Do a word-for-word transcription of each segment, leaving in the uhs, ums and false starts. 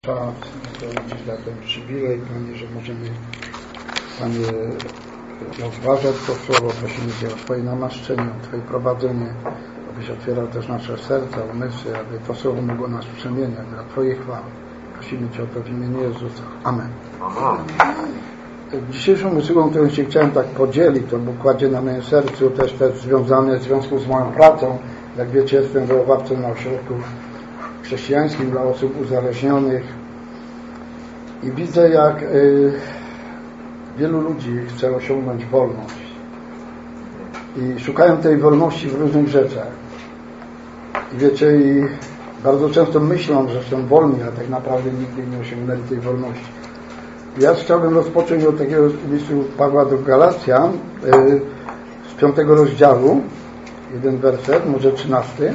Czas, dziś na ten przywilej, Panie, że możemy, Panie, rozważać to Słowo. Prosimy Cię o Twoje namaszczenie, o Twoje prowadzenie, abyś otwierał też nasze serca, umysły, aby to Słowo mogło nas przemieniać dla Twojej chwały. Prosimy Cię o to w imieniu Jezusa. Amen. Amen. Dzisiejszą usługą, którą się chciałem tak podzielić, to bo kładzie na moim sercu też też związane w związku z moją pracą. Jak wiecie, jestem wychowawcą na ośrodku chrześcijańskim dla osób uzależnionych i widzę, jak y, wielu ludzi chce osiągnąć wolność i szukają tej wolności w różnych rzeczach. I wiecie, i bardzo często myślą, że są wolni, a tak naprawdę nigdy nie osiągnęli tej wolności. Ja chciałbym rozpocząć od takiego listu Pawła do Galacjan y, z piątego rozdziału, jeden werset, może trzynasty.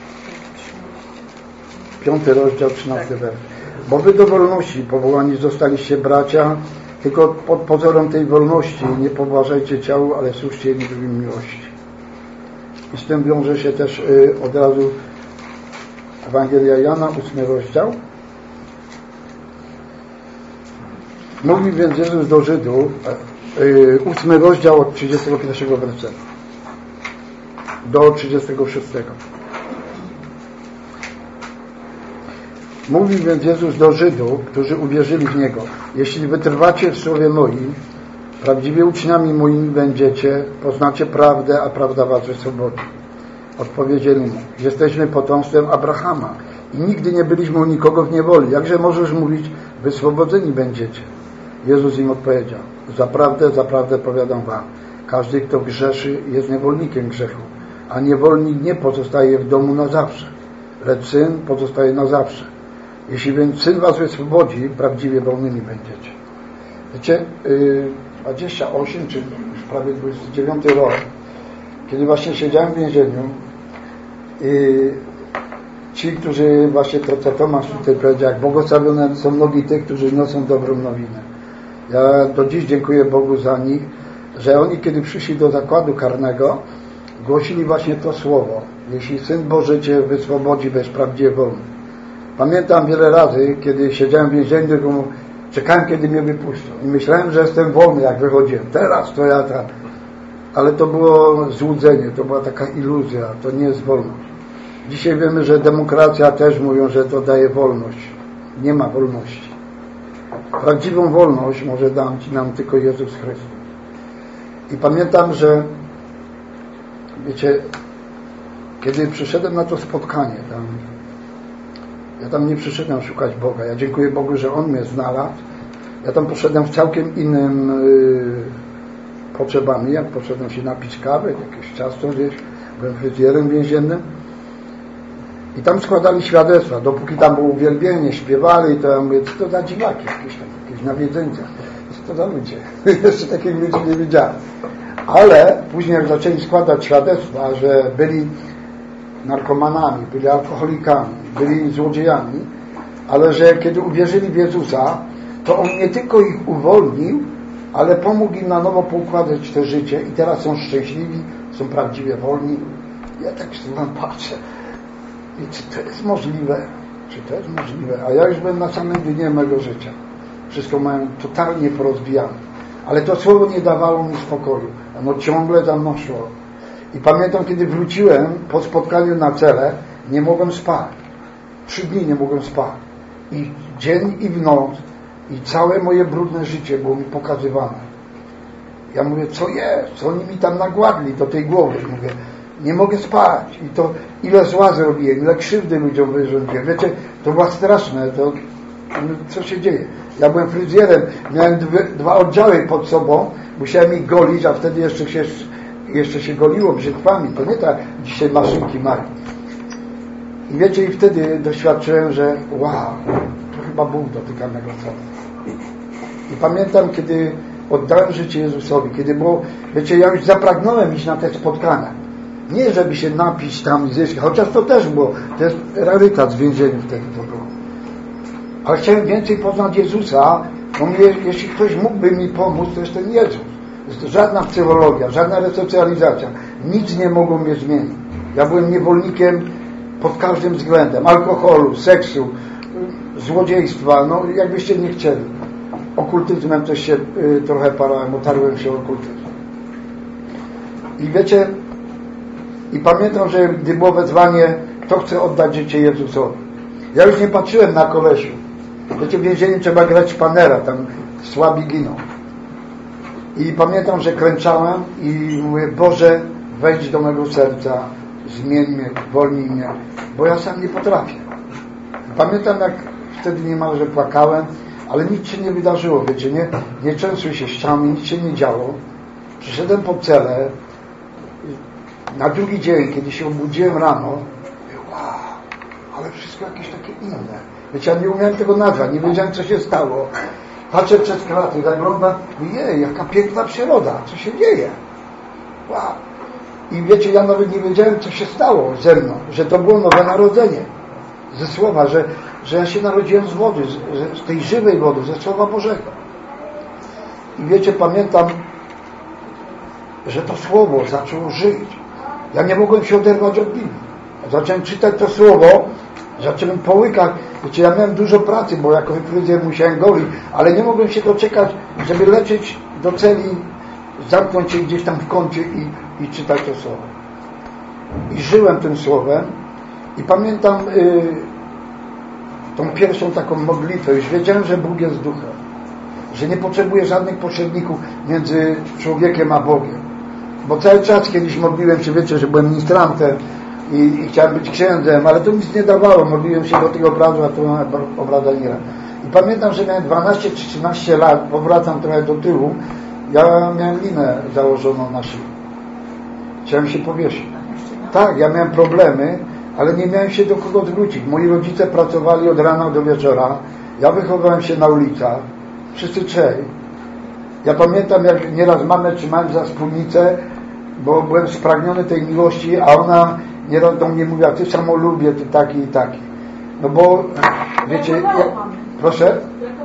Piąty rozdział, trzynasty werset. Bo wy do wolności powołani zostaliście, bracia, tylko pod pozorem tej wolności nie pobłażajcie ciału, ale służcie jedni drugim miłości. I z tym wiąże się też y, od razu Ewangelia Jana, ósmy rozdział. Mówi więc Jezus do Żydów, y, ósmy rozdział od trzydziestego pierwszego wersetu do trzydziestego szóstego. Mówi więc Jezus do Żydów, którzy uwierzyli w Niego: jeśli wytrwacie w słowie moim, prawdziwie uczniami moimi będziecie, poznacie prawdę, a prawda was wyswobodzi. Odpowiedzieli mu: jesteśmy potomstwem Abrahama i nigdy nie byliśmy u nikogo w niewoli. Jakże możesz mówić, wyswobodzeni będziecie? Jezus im odpowiedział: zaprawdę, zaprawdę powiadam wam, każdy, kto grzeszy, jest niewolnikiem grzechu, a niewolnik nie pozostaje w domu na zawsze, lecz syn pozostaje na zawsze. Jeśli więc Syn was wyswobodzi, prawdziwie wolnymi będziecie. Wiecie, dwadzieścia osiem, czy już prawie dwudziesty dziewiąty rok, kiedy właśnie siedziałem w więzieniu i ci, którzy właśnie to, co Tomasz tutaj powiedział, jak błogosławione są nogi tych, którzy niosą dobrą nowinę. Ja do dziś dziękuję Bogu za nich, że oni, kiedy przyszli do zakładu karnego, głosili właśnie to słowo: jeśli Syn Boży cię wyswobodzi, będziesz prawdziwie wolny. Pamiętam wiele razy, kiedy siedziałem w więzieniu, czekałem, kiedy mnie wypuszczą i myślałem, że jestem wolny, jak wychodziłem. Teraz to ja tam. Ale to było złudzenie, to była taka iluzja, to nie jest wolność. Dzisiaj wiemy, że demokracja też mówią, że to daje wolność. Nie ma wolności. Prawdziwą wolność może dać nam tylko Jezus Chrystus. I pamiętam, że wiecie, kiedy przyszedłem na to spotkanie tam, ja tam nie przyszedłem szukać Boga. Ja dziękuję Bogu, że On mnie znalazł. Ja tam poszedłem w całkiem innym yy, potrzebami. Jak poszedłem się napić kawy, jakieś ciasto gdzieś, byłem fryzjerem więziennym. I tam składali świadectwa. Dopóki tam było uwielbienie, śpiewali, to ja mówię, co to za dziwaki, jakieś, tam, jakieś nawiedzeńca. Co to za ludzie? Jeszcze takich ludzi nie widziałem. Ale później jak zaczęli składać świadectwa, że byli narkomanami, byli alkoholikami, byli złodziejami, ale że kiedy uwierzyli w Jezusa, to On nie tylko ich uwolnił, ale pomógł im na nowo poukładać to życie i teraz są szczęśliwi, są prawdziwie wolni. Ja tak się tam patrzę i czy to jest możliwe? Czy to jest możliwe? A ja już byłem na samym dnie mego życia. Wszystko mają totalnie porozbijane. Ale to słowo nie dawało mi spokoju. Ono ciągle za mną szło. I pamiętam, kiedy wróciłem po spotkaniu na cele, nie mogłem spać. Trzy dni nie mogłem spać. I dzień i w noc, i całe moje brudne życie było mi pokazywane. Ja mówię, co jest? Co oni mi tam nagładli do tej głowy? Mówię, nie mogę spać. I to ile zła zrobiłem, ile krzywdy ludziom wyrządziłem. Wiecie, to było straszne. To, co się dzieje? Ja byłem fryzjerem, miałem dwie, dwa oddziały pod sobą, musiałem ich golić, a wtedy jeszcze się jeszcze się goliło brzytwami, to nie tak dzisiaj maszynki mają. I wiecie, i wtedy doświadczyłem, że wow, to chyba Bóg dotyka mego serca. I pamiętam, kiedy oddałem życie Jezusowi, kiedy było, wiecie, ja już zapragnąłem iść na te spotkania. Nie, żeby się napić tam i zjeść, chociaż to też było, to jest rarytat w więzieniu wtedy to było. Ale chciałem więcej poznać Jezusa, bo mnie, jeśli ktoś mógłby mi pomóc, to jest ten Jezus. Żadna psychologia, żadna resocjalizacja, nic nie mogło mnie zmienić. Ja byłem niewolnikiem pod każdym względem, alkoholu, seksu, złodziejstwa, no jakbyście nie chcieli. Okultyzmem też się y, trochę parałem, otarłem się o okultyzm. I wiecie, i pamiętam, że gdy było wezwanie, kto chce oddać życie Jezusowi. Ja już nie patrzyłem na kolesiu. Wiecie, w więzieniu trzeba grać szpanera, tam słabi giną. I pamiętam, że klęczałem i mówię, Boże, wejdź do mego serca, zmień mnie, wolnij mnie, bo ja sam nie potrafię. Pamiętam, jak wtedy niemalże płakałem, ale nic się nie wydarzyło, wiecie, nie, nie trzęsły się ściany, nic się nie działo. Przyszedłem po celę, na drugi dzień, kiedy się obudziłem rano, mówię, wow, ale wszystko jakieś takie inne. Wiecie, ja nie umiałem tego nazwać, nie wiedziałem, co się stało. Patrzę przez kraty, zaglądam, jej, jaka piękna przyroda, co się dzieje. Wow. I wiecie, ja nawet nie wiedziałem, co się stało ze mną, że to było nowe narodzenie. Ze słowa, że, że ja się narodziłem z wody, z, z tej żywej wody, ze Słowa Bożego. I wiecie, pamiętam, że to Słowo zaczęło żyć. Ja nie mogłem się oderwać od Biblii. Zacząłem czytać to Słowo, zacząłem połykać. Wiecie, ja miałem dużo pracy, bo jako fryzjer musiałem golić, ale nie mogłem się doczekać, żeby lecieć do celi, zamknąć się gdzieś tam w kącie i, i czytać to Słowo. I żyłem tym Słowem i pamiętam y, tą pierwszą taką modlitwę. Już wiedziałem, że Bóg jest duchem, że nie potrzebuję żadnych pośredników między człowiekiem a Bogiem. Bo cały czas kiedyś modliłem się, wiecie, że byłem ministrantem i, i chciałem być księdzem, ale to nic nie dawało. Modliłem się do tego obrazu, a to obraza nie ra. I pamiętam, że miałem dwanaście czy trzynaście lat, powracam trochę do tyłu, ja miałem linę założoną na szyję. Chciałem się powiesić. Tak, ja miałem problemy, ale nie miałem się do kogo zwrócić. Moi rodzice pracowali od rana do wieczora. Ja wychowałem się na ulicach. Wszyscy trzej. Ja pamiętam, jak nieraz mamę trzymałem za spódnicę, bo byłem spragniony tej miłości, a ona nieraz do mnie mówiła, ty samo lubię, ty taki i taki. No bo, wiecie, ja, proszę?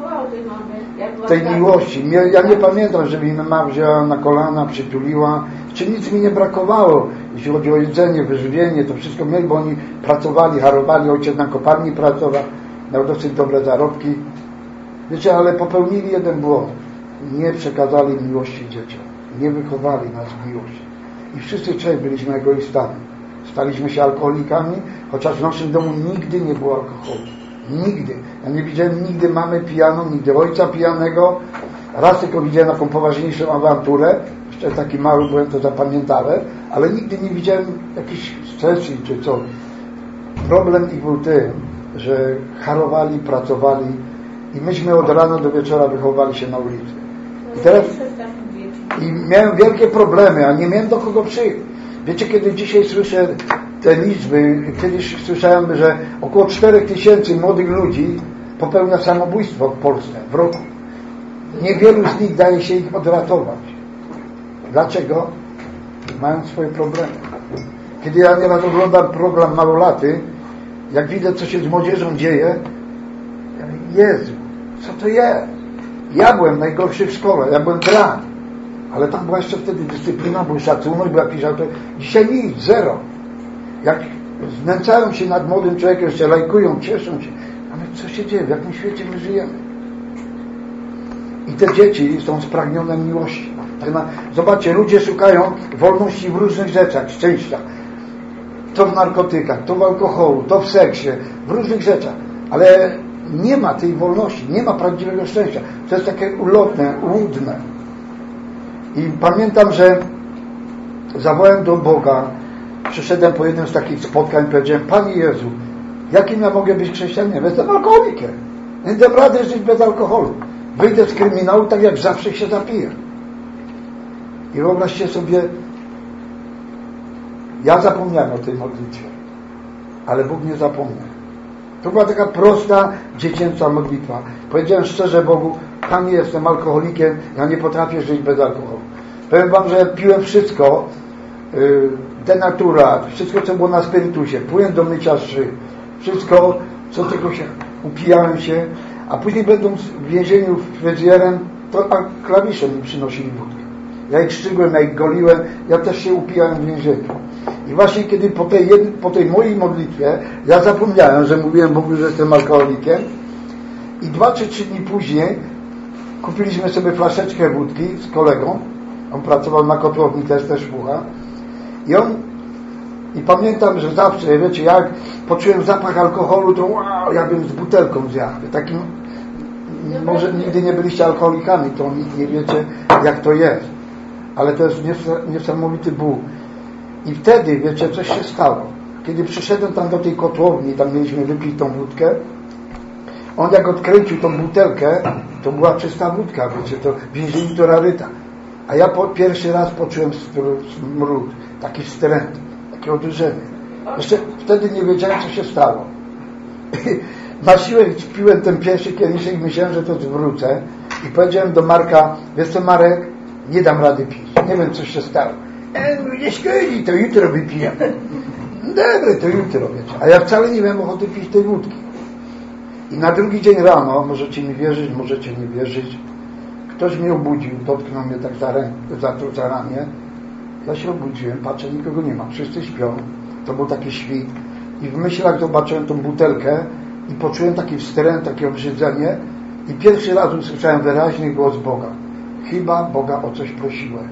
Tej miłości. Ja nie pamiętam, żeby mi mama wzięła na kolana, przytuliła. Czy nic mi nie brakowało, jeśli chodzi o jedzenie, wyżywienie, to wszystko mieli, bo oni pracowali, harowali, ojciec na kopalni pracował, miał dosyć dobre zarobki. Wiecie, ale popełnili jeden błąd. Nie przekazali miłości dzieciom. Nie wychowali nas w miłości. I wszyscy trzej byliśmy egoistami. Staliśmy się alkoholikami, chociaż w naszym domu nigdy nie było alkoholu. Nigdy. Ja nie widziałem nigdy mamy pijaną, nigdy ojca pijanego. Raz tylko widziałem taką poważniejszą awanturę. Jeszcze taki mały byłem, to zapamiętałem. Ale nigdy nie widziałem jakichś sesji czy co. Problem ich był tym, że harowali, pracowali i myśmy od rana do wieczora wychowali się na ulicy. I teraz i miałem wielkie problemy, a nie miałem do kogo przyjść. Wiecie, kiedy dzisiaj słyszę te liczby, kiedyś słyszałem, że około cztery tysięcy młodych ludzi popełnia samobójstwo w Polsce w roku. Niewielu z nich daje się ich odratować. Dlaczego? Mają swoje problemy. Kiedy ja nieraz oglądam program Malolaty, jak widzę, co się z młodzieżą dzieje, ja mówię, Jezu, co to jest? Ja byłem najgorszy w szkole, ja byłem drań, ale tam była jeszcze wtedy dyscyplina, był szacunek, był jakiś autor. Dzisiaj nic, zero. Jak znęcają się nad młodym człowiekiem, jeszcze lajkują, cieszą się. Ale co się dzieje? W jakim świecie my żyjemy? I te dzieci są spragnione miłości. Zobaczcie, ludzie szukają wolności w różnych rzeczach, szczęścia. To w narkotykach, to w alkoholu, to w seksie, w różnych rzeczach. Ale nie ma tej wolności, nie ma prawdziwego szczęścia. To jest takie ulotne, łudne. I pamiętam, że zawołałem do Boga, przyszedłem po jednym z takich spotkań i powiedziałem, Panie Jezu, jakim ja mogę być chrześcijaninem? Jestem alkoholikiem. Nie dam rady żyć bez alkoholu. Wyjdę z kryminału, tak jak zawsze się zapiję. I wyobraźcie sobie, ja zapomniałem o tej modlitwie, ale Bóg nie zapomniał. To była taka prosta, dziecięca modlitwa. Powiedziałem szczerze Bogu, Panie, jestem alkoholikiem, ja nie potrafię żyć bez alkoholu. Powiem wam, że piłem wszystko, yy, denaturat, wszystko, co było na spirytusie, płyn do mycia szyb, wszystko, co tylko się, upijałem się, a później będąc w więzieniu fryzjerem, to klawisze mi przynosili wódkę. Ja ich szczygłem, ja ich goliłem, ja też się upijałem w więzieniu. I właśnie kiedy po tej, po tej mojej modlitwie ja zapomniałem, że mówiłem Bogu, że jestem alkoholikiem I dwa czy trzy dni później kupiliśmy sobie flaszeczkę wódki z kolegą. On pracował na kotłowni, też też pucha. I on, i pamiętam, że zawsze, wiecie, jak poczułem zapach alkoholu, to wow, jakbym z butelką zjadł. Takim, może nigdy nie byliście alkoholikami, to nie wiecie, jak to jest. Ale to jest niesamowity ból. I wtedy, wiecie, coś się stało. Kiedy przyszedłem tam do tej kotłowni, tam mieliśmy wypić tą wódkę, on jak odkręcił tą butelkę, to była czysta wódka, wiecie, to w więzieniu to raryta. A ja po, pierwszy raz poczułem smród, taki wstręt, takie odurzenie. Jeszcze wtedy nie wiedziałem, co się stało. Na siłę piłem ten pierwszy kieliszek i myślałem, że to zwrócę. I powiedziałem do Marka, wiesz co, Marek, nie dam rady pić. Nie wiem, co się stało. E, nie szkodzi, to jutro wypiję. Dobre, to jutro, wiecie. A ja wcale nie miałem ochoty pić tej wódki. I na drugi dzień rano, możecie mi wierzyć, możecie nie wierzyć, ktoś mnie obudził, dotknął mnie tak za, rękę, za, to, za ramię. Ja się obudziłem, patrzę, nikogo nie ma, wszyscy śpią. To był taki świt. I w myślach zobaczyłem tą butelkę i poczułem taki wstręt, takie obrzydzenie i pierwszy raz usłyszałem wyraźny głos Boga. Chyba Boga o coś prosiłem.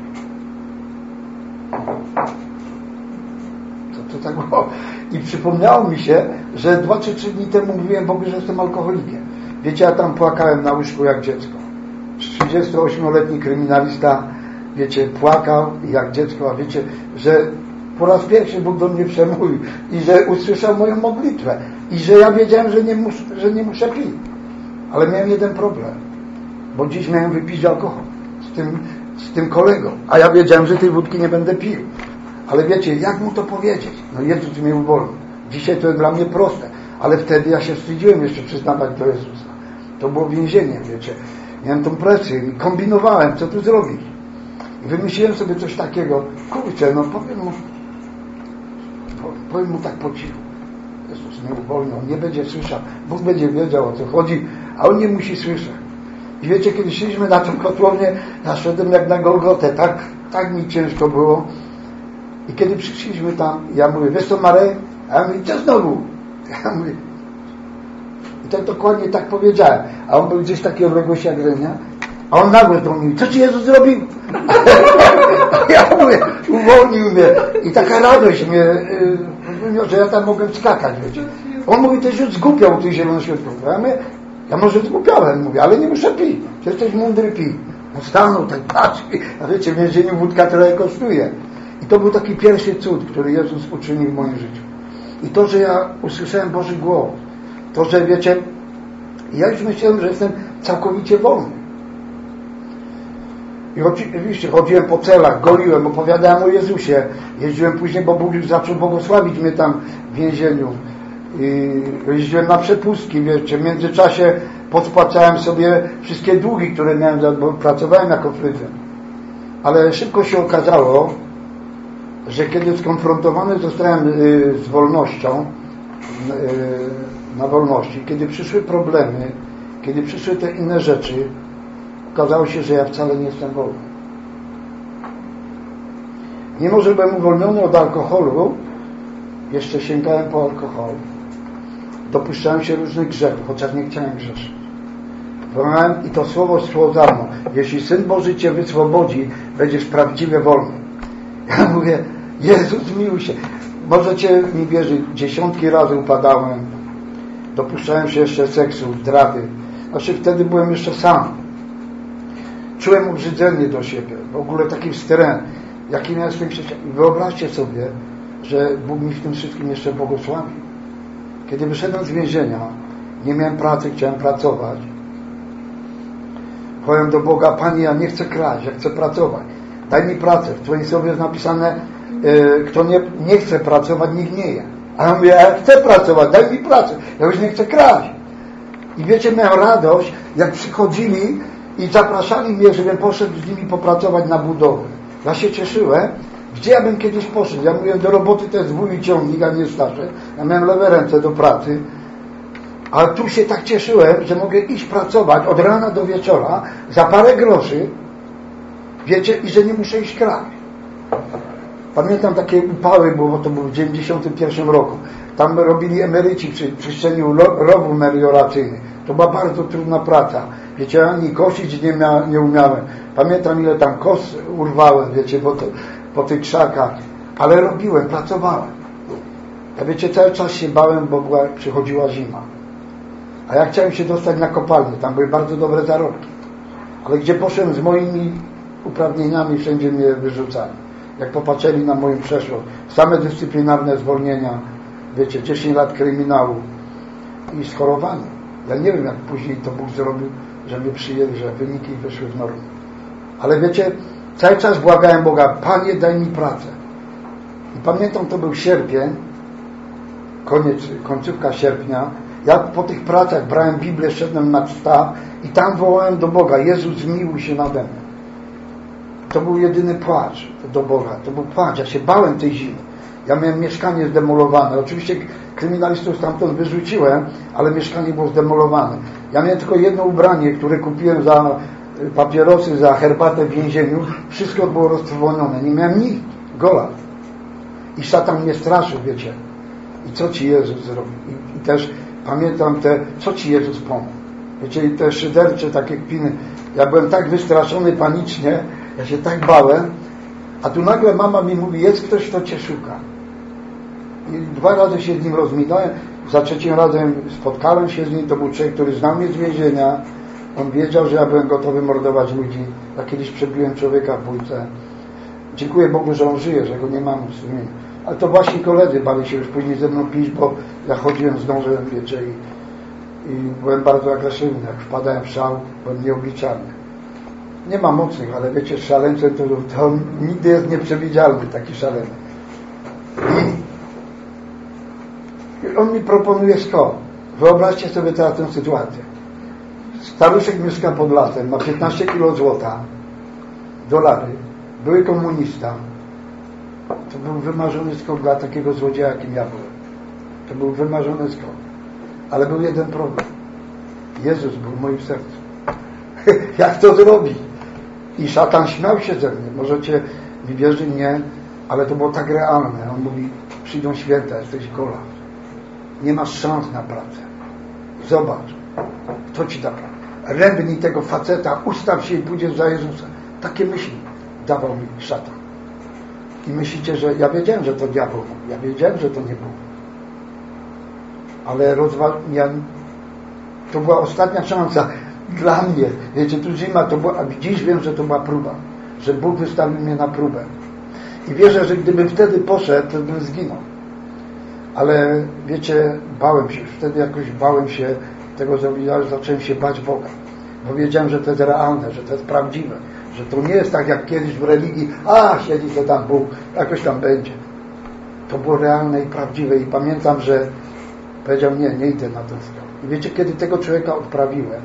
To, to tak było. I przypomniało mi się, że dwa czy trzy dni temu mówiłem Bogu, że jestem alkoholikiem. Wiecie, ja tam płakałem na łóżku jak dziecko. trzydziestoośmioletni kryminalista, wiecie, płakał jak dziecko, a wiecie, że po raz pierwszy Bóg do mnie przemówił i że usłyszał moją modlitwę i że ja wiedziałem, że nie, mus, że nie muszę pić. Ale miałem jeden problem, bo dziś miałem wypić alkohol z tym, z tym kolegą, a ja wiedziałem, że tej wódki nie będę pił. Ale wiecie, jak mu to powiedzieć? No Jezus mnie uwolnił. Dzisiaj to jest dla mnie proste, ale wtedy ja się wstydziłem jeszcze przyznawać do Jezusa. To było więzienie, wiecie. Miałem tą presję i kombinowałem, co tu zrobić. I wymyśliłem sobie coś takiego. Kurczę, no powiem mu, powiem mu tak po cichu. Jezus mnie uwolnił, on nie będzie słyszał. Bóg będzie wiedział, o co chodzi, a on nie musi słyszeć. I wiecie, kiedy szliśmy na tą kotłownię, ja szedłem jak na Golgotę. Tak, tak mi ciężko było. I kiedy przyszliśmy tam, ja mówię, wiesz co, Marek? A ja mówię, co znowu? Ja mówię, i tak dokładnie tak powiedziałem. A on był gdzieś w takiej odległości jak Renia. A on nagle do mnie, co ci Jezus zrobił? Ja mówię, uwolnił mnie. I taka radość mnie, yy, że ja tam mogłem skakać, wiecie. On mówi, ty już zgłupiał tych zielonoświątków. Ja mówię, ja może zgłupiałem, mówię, ale nie muszę pić. Ty jesteś mądry, pij. On stanął, tak patrzy. A wiecie, w więzieniu wódka trochę kosztuje. I to był taki pierwszy cud, który Jezus uczynił w moim życiu. I to, że ja usłyszałem Boży głos, to, że wiecie, ja już myślałem, że jestem całkowicie wolny. I oczywiście chodziłem po celach, goliłem, opowiadałem o Jezusie. Jeździłem później, bo Bóg już zaczął błogosławić mnie tam w więzieniu. I jeździłem na przepustki, wiecie. W międzyczasie podpłacałem sobie wszystkie długi, które miałem, bo pracowałem jako fryzjer. Ale szybko się okazało, że kiedy skonfrontowany zostałem z wolnością, na wolności, kiedy przyszły problemy, kiedy przyszły te inne rzeczy, okazało się, że ja wcale nie jestem wolny. Mimo że byłem uwolniony od alkoholu, jeszcze sięgałem po alkohol. Dopuszczałem się różnych grzechów, chociaż nie chciałem grzeszyć. I to słowo szło za mną. Jeśli Syn Boży Cię wyswobodzi, będziesz prawdziwie wolny. Ja mówię, Jezus miłuj się. Możecie mi wierzyć, dziesiątki razy upadałem. Dopuszczałem się jeszcze seksu, zdrady. Znaczy wtedy byłem jeszcze sam. Czułem obrzydzenie do siebie. W ogóle taki wstręt. Jaki miałem swoim życiem. Wyobraźcie sobie, że Bóg mi w tym wszystkim jeszcze błogosławił. Kiedy wyszedłem z więzienia, nie miałem pracy, chciałem pracować. Powiem do Boga, Panie, ja nie chcę kraść, ja chcę pracować. Daj mi pracę. W Twoim słowie jest napisane, yy, kto nie, nie chce pracować, nikt nie je. A ja mówię, ja chcę pracować, daj mi pracę. Ja już nie chcę kraść. I wiecie, miałem radość, jak przychodzili i zapraszali mnie, żebym poszedł z nimi popracować na budowę. Ja się cieszyłem. Gdzie ja bym kiedyś poszedł? Ja mówię, do roboty to jest wuj ciągnik, a nie Staszek. Ja miałem lewe ręce do pracy. Ale tu się tak cieszyłem, że mogę iść pracować od rana do wieczora za parę groszy. Wiecie, i że nie muszę iść kraść. Pamiętam takie upały, bo to było w dziewięćdziesiątym pierwszym roku. Tam robili emeryci przy czyszczeniu rowów melioracyjnych. To była bardzo trudna praca. Wiecie, ani kosić nie, mia, nie umiałem. Pamiętam, ile tam kos urwałem, wiecie, po, to, po tych krzakach. Ale robiłem, pracowałem. Ja wiecie, cały czas się bałem, bo była, przychodziła zima. A ja chciałem się dostać na kopalnię. Tam były bardzo dobre zarobki. Ale gdzie poszedłem z moimi uprawnieniami, wszędzie mnie wyrzucali. Jak popatrzyli na moją przeszłość. Same dyscyplinarne zwolnienia. Wiecie, dziesięć lat kryminału. I schorowanie. Ja nie wiem, jak później to Bóg zrobił, że mnie przyjęli, że wyniki wyszły w normie. Ale wiecie, cały czas błagałem Boga, Panie, daj mi pracę. I pamiętam, to był sierpień, koniec, końcówka sierpnia. Ja po tych pracach brałem Biblię, szedłem na staw i tam wołałem do Boga, Jezus, zmiłuj się nade mną. To był jedyny płacz do Boga. To był płacz. Ja się bałem tej zimy. Ja miałem mieszkanie zdemolowane. Oczywiście kryminalistów stamtąd wyrzuciłem, ale mieszkanie było zdemolowane. Ja miałem tylko jedno ubranie, które kupiłem za papierosy, za herbatę w więzieniu. Wszystko było roztrwonione. Nie miałem nic. Gola. I szatan mnie straszył, wiecie. I co Ci Jezus zrobił? I, i też pamiętam te, co Ci Jezus pomógł. Wiecie, i te szydercze takie kpiny. Ja byłem tak wystraszony panicznie, ja się tak bałem, a tu nagle mama mi mówi, jest ktoś, kto Cię szuka. I dwa razy się z nim rozminąłem, za trzecim razem spotkałem się z nim, to był człowiek, który znał mnie z więzienia, on wiedział, że ja byłem gotowy mordować ludzi. Ja kiedyś przebiłem człowieka w bójce. Dziękuję Bogu, że on żyje, że go nie mam w sumie. Ale to właśnie koledzy bali się już później ze mną pić, bo ja chodziłem z nożem, wiecie, i, i byłem bardzo agresywny. Jak wpadałem w szał, byłem nieobliczalny. Nie ma mocnych, ale wiecie, szaleńcem to, to nigdy jest nieprzewidzialny taki szaleny. I on mi proponuje skok. Wyobraźcie sobie teraz tę sytuację. Staruszek mieszka pod lasem, ma piętnaście kilo złota, dolary, były komunista. To był wymarzony skok dla takiego złodzieja, jakim ja byłem. To był wymarzony skok. Ale był jeden problem. Jezus był w moim sercu. Jak to zrobić? I szatan śmiał się ze mnie. Możecie mi wierzyć, nie, ale to było tak realne. On mówi, przyjdą święta, jesteś gola. Nie masz szans na pracę. Zobacz, kto Ci da pracę. Rębnij tego faceta, ustaw się i pójdziesz za Jezusa. Takie myśli dawał mi szatan. I myślicie, że ja wiedziałem, że to diabeł. Ja wiedziałem, że to nie Bóg. Ale rozwa... ja... to była ostatnia szansa dla mnie. Wiecie, tu zima, to była... dziś wiem, że to była próba. Że Bóg wystawił mnie na próbę. I wierzę, że gdybym wtedy poszedł, to bym zginął. Ale wiecie, bałem się. Wtedy jakoś bałem się tego zrobić, ale zacząłem się bać Boga. Bo wiedziałem, że to jest realne, że to jest prawdziwe. Że to nie jest tak jak kiedyś w religii, a siedzi to tam Bóg, jakoś tam będzie. To było realne i prawdziwe. I pamiętam, że powiedział, nie, nie idę na ten skok. I wiecie, kiedy tego człowieka odprawiłem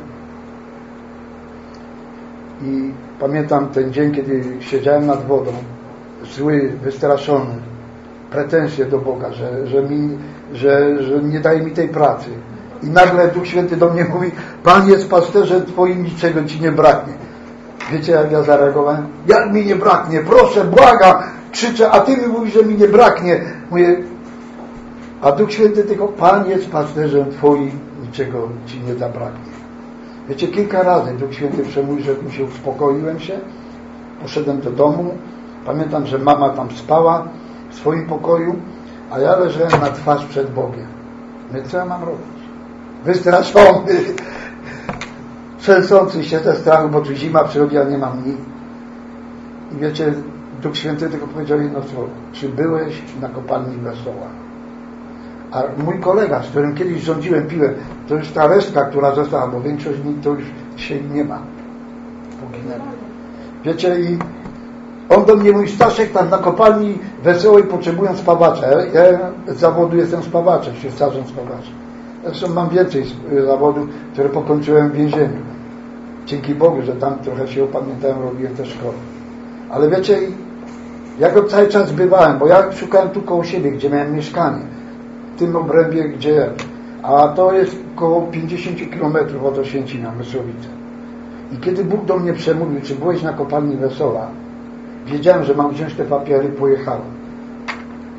i pamiętam ten dzień, kiedy siedziałem nad wodą, zły, wystraszony, pretensje do Boga, że, że, mi, że, że nie daje mi tej pracy. I nagle Duch Święty do mnie mówi, Pan jest pasterzem Twoim, niczego Ci nie braknie. Wiecie, jak ja zareagowałem? Jak mi nie braknie? Proszę, błagam, krzyczę, a Ty mi mówisz, że mi nie braknie. Mówię, a Duch Święty tylko, Pan jest pasterzem Twoim, niczego Ci nie zabraknie. Wiecie, kilka razy Duch Święty przemówił, że się uspokoiłem się, poszedłem do domu, pamiętam, że mama tam spała w swoim pokoju, a ja leżałem na twarz przed Bogiem. Mówię, co ja mam robić? Wystraszony, trzęsący się ze strachu, bo tu zima przychodzi, a nie mam nic. I wiecie, Duch Święty tylko powiedział jedno słowo. Czy byłeś na kopalni Wesoła? A mój kolega, z którym kiedyś rządziłem, piłem, to już ta resztka, która została, bo większość z nich to już dzisiaj nie ma. Poginęła. Wiecie, i on do mnie mówi, Staszek, tam na kopalni Wesołej potrzebują spawacza. Ja z zawodu jestem spawaczem, ślusarzem spawaczem. Zresztą mam więcej zawodów, które pokończyłem w więzieniu. Dzięki Bogu, że tam trochę się opamiętałem, robiłem też szkołę. Ale wiecie, ja go cały czas bywałem, bo ja szukałem tu koło siebie, gdzie miałem mieszkanie. W tym obrębie, gdzie... A to jest około pięćdziesiąt kilometrów od Oświęcimia, Mysłowice. I kiedy Bóg do mnie przemówił, czy byłeś na kopalni Wesoła, wiedziałem, że mam wziąć te papiery, pojechałem.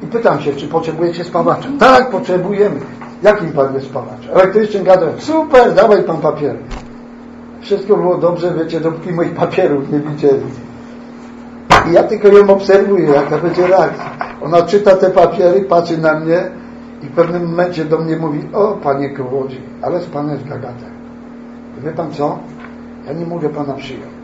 I pytam się, czy potrzebujecie spawacza? Tak, potrzebujemy. Jakim pan jest spawacz? Elektrycznym, gazowym. Super, dawaj pan papiery. Wszystko było dobrze, wiecie, dopóki moich papierów nie widzieli. I ja tylko ją obserwuję, jaka będzie reakcja. Ona czyta te papiery, patrzy na mnie i w pewnym momencie do mnie mówi: o, panie Kołodzi, ale z panem jest gagatek. Wie pan co? Ja nie mogę pana przyjąć.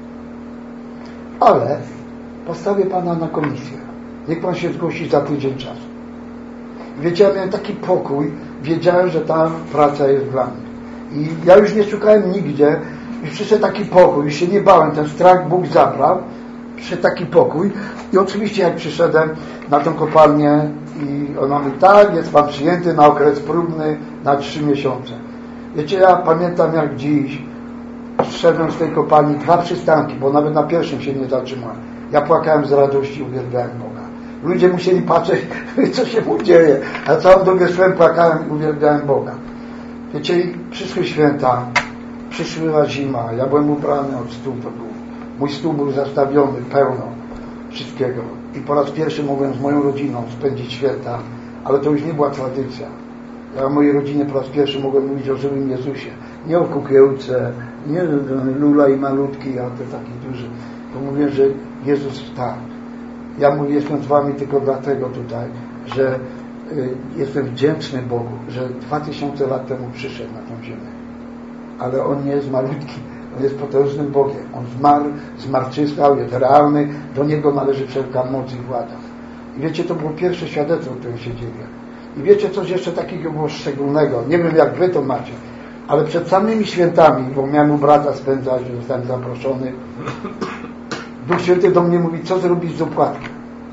Ale postawię pana na komisję. Niech pan się zgłosi za tydzień czasu. Wiecie, ja miałem taki pokój, wiedziałem, że ta praca jest dla mnie. I ja już nie szukałem nigdzie, już przyszedł taki pokój, już się nie bałem, ten strach Bóg zabrał, przyszedł taki pokój i oczywiście jak przyszedłem na tą kopalnię i ona mówi: tak, jest pan przyjęty na okres próbny na trzy miesiące. Wiecie, ja pamiętam jak dziś szedłem z tej kopalni dwa przystanki, bo nawet na pierwszym się nie zatrzymałem. Ja płakałem z radości, uwielbiałem Boga. Ludzie musieli patrzeć, co się mu dzieje. A całą drogę szłem, płakałem i uwielbiałem Boga. Wiecie, przyszły święta, przyszła zima, ja byłem ubrany od stóp do głów. Mój stół był zastawiony pełno wszystkiego. I po raz pierwszy mogłem z moją rodziną spędzić święta, ale to już nie była tradycja. Ja o mojej rodzinie po raz pierwszy mogłem mówić o żywym Jezusie. Nie o kukiełce, nie lula i malutki, a te taki duży. To mówię, że Jezus wstał. Ja mówię, jestem z wami tylko dlatego tutaj, że y, jestem wdzięczny Bogu, że dwa tysiące lat temu przyszedł na tę ziemię. Ale On nie jest malutki, On jest potężnym Bogiem. On zmarł, zmartwychwstał, jest realny, do Niego należy wszelka moc i władza. I wiecie, to było pierwsze świadectwo, które się dzieje. I wiecie, coś jeszcze takiego było szczególnego. Nie wiem, jak wy to macie, ale przed samymi świętami, bo miałem u brata spędzać, że zostałem zaproszony, Duch Święty do mnie mówi: co zrobić z opłatkiem?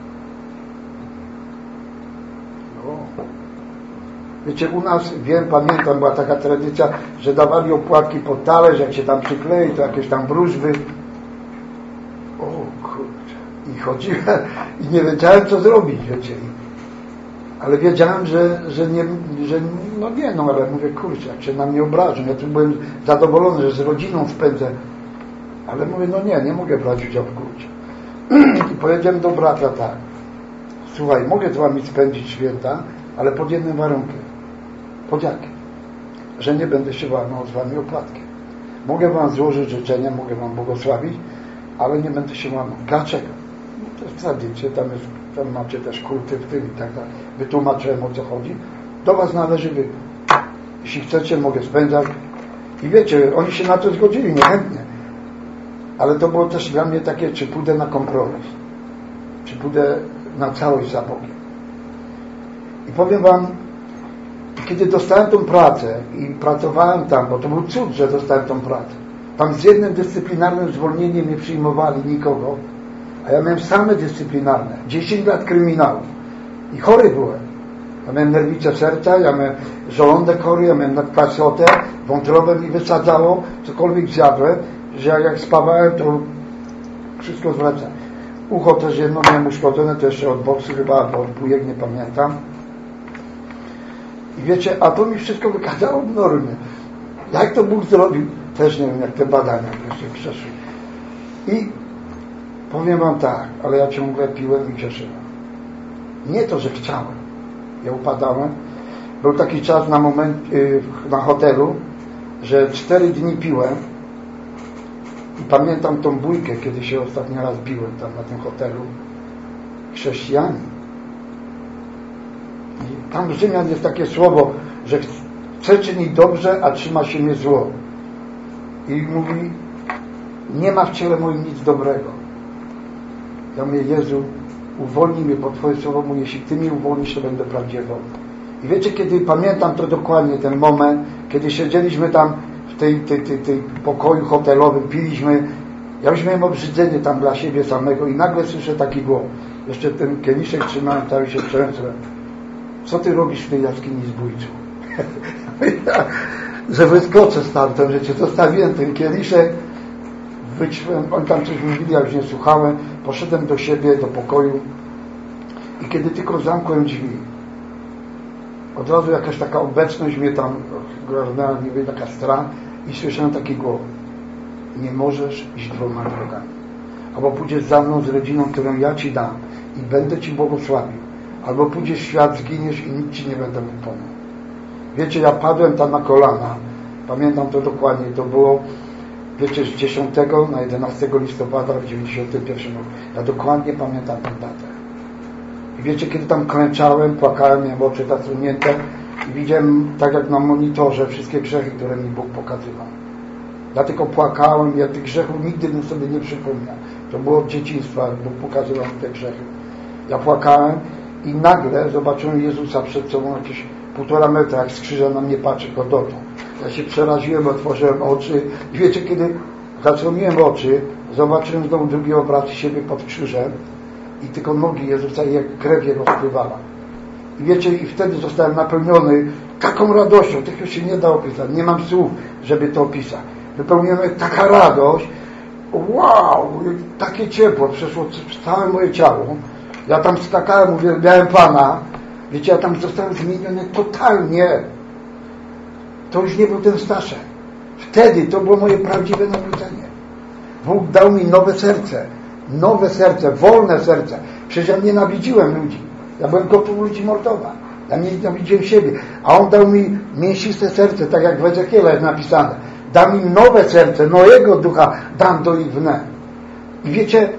No. Wiecie, u nas, wiem, pamiętam, była taka tradycja, że dawali opłatki pod talerz, jak się tam przyklei, to jakieś tam wróżby. O kurczę. I chodziłem i nie wiedziałem, co zrobić, wiecie. Ale wiedziałem, że, że nie, że no nie, no ale mówię, kurczę, jak się na mnie obrażą. Ja tu byłem zadowolony, że z rodziną spędzę. Ale mówię, no nie, nie mogę brać udziału w kulcie. I powiedziałem do brata tak: słuchaj, mogę z wami spędzić święta, ale pod jednym warunkiem. Pod jakim? Że nie będę się łamał z wami opłatkiem. Mogę wam złożyć życzenia, mogę wam błogosławić, ale nie będę się łamał. Dlaczego? No to jest tradycja, tam, jest, tam macie też kulty w tym i tak dalej. Wytłumaczyłem, o co chodzi. Do was należy wy. Jeśli chcecie, mogę spędzać. I wiecie, oni się na to zgodzili, niechętnie. Ale to było też dla mnie takie, czy pójdę na kompromis, czy pójdę na całość za Bogiem. I powiem wam, kiedy dostałem tą pracę i pracowałem tam, bo to był cud, że dostałem tą pracę. Tam z jednym dyscyplinarnym zwolnieniem nie przyjmowali nikogo, a ja miałem same dyscyplinarne. dziesięć lat kryminału. I chory byłem. Ja miałem nerwice serca, ja miałem żołądek chory, ja miałem nadkwasotę, wątrobę mi wysadzało, cokolwiek zjadłem, że jak spawałem, to wszystko zwraca. Ucho też jedno miałem uszkodzone, to jeszcze od boksu chyba, albo od bujek, nie pamiętam. I wiecie, a to mi wszystko wykazało w normie. Jak to Bóg zrobił? Też nie wiem, jak te badania jeszcze przeszły. I powiem wam tak, ale ja ciągle piłem i cieszyłem. Nie to, że chciałem. Ja upadałem. Był taki czas na moment yy, na hotelu, że cztery dni piłem. I pamiętam tą bójkę, kiedy się ostatni raz biłem tam na tym hotelu. Chrześcijanie. I tam w Rzymian jest takie słowo, że chce czynić dobrze, a trzyma się mnie zło. I mówi: nie ma w ciele moim nic dobrego. Ja mówię: Jezu, uwolnij mnie, bo Twoje słowo mówi, jeśli Ty mnie uwolnisz, to będę prawdziwie wolny. I wiecie, kiedy pamiętam to dokładnie, ten moment, kiedy siedzieliśmy tam w tej, tej, tej, tej pokoju hotelowym, piliśmy, ja już miałem obrzydzenie tam dla siebie samego i nagle słyszę taki głos. Jeszcze ten kieliszek trzymałem, cały się trzęsłem. Co Ty robisz w tej jaskini zbójcu? Że wyskoczę stamtąd, że Cię zostawiłem ten kieliszek, wyćłem, oni tam coś mówili, ja już nie słuchałem, poszedłem do siebie, do pokoju i kiedy tylko zamkłem drzwi, od razu jakaś taka obecność mnie tam groźna, nie wiem, taka strach i słyszałem taki głos: nie możesz iść dwoma drogami. Albo pójdziesz za mną z rodziną, którą ja Ci dam i będę Ci błogosławił, albo pójdziesz w świat, zginiesz i nikt Ci nie będę mógł pomóc. Wiecie, ja padłem tam na kolana, pamiętam to dokładnie, to było, wiecie, z dziesiątego na jedenastego listopada w dziewięćdziesiątym pierwszym roku. Ja dokładnie pamiętam tę datę. I wiecie, kiedy tam klęczałem, płakałem, miałem oczy zasłonięte i widziałem, tak jak na monitorze, wszystkie grzechy, które mi Bóg pokazywał. Ja tylko płakałem, ja tych grzechów nigdy bym sobie nie przypomniał. To było od dzieciństwa, Bóg pokazywał mi te grzechy. Ja płakałem i nagle zobaczyłem Jezusa przed sobą, jakieś półtora metra, jak z krzyża na mnie patrzy, go dotąd. Ja się przeraziłem, otworzyłem oczy i wiecie, kiedy zasłoniłem oczy, zobaczyłem znowu drugi obraz siebie pod krzyżem i tylko nogi Jezusa i jak krew Jego spływała. I wiecie, i wtedy zostałem napełniony taką radością, tego się nie da opisać, nie mam słów, żeby to opisać. Wypełniła mnie taka radość, wow, takie ciepło przeszło całe moje ciało. Ja tam skakałem, uwielbiałem Pana. Wiecie, ja tam zostałem zmieniony totalnie. To już nie był ten Staszek. Wtedy to było moje prawdziwe nawrócenie. Bóg dał mi nowe serce. Nowe serce, wolne serce. Przecież ja nienawidziłem ludzi. Ja byłem gotów ludzi mordować. Ja nie nienawidziłem siebie. A On dał mi mięsiste serce, tak jak w Ezechiela jest napisane. Dał mi nowe serce, nowego ducha dam do ich wnę. I wiecie,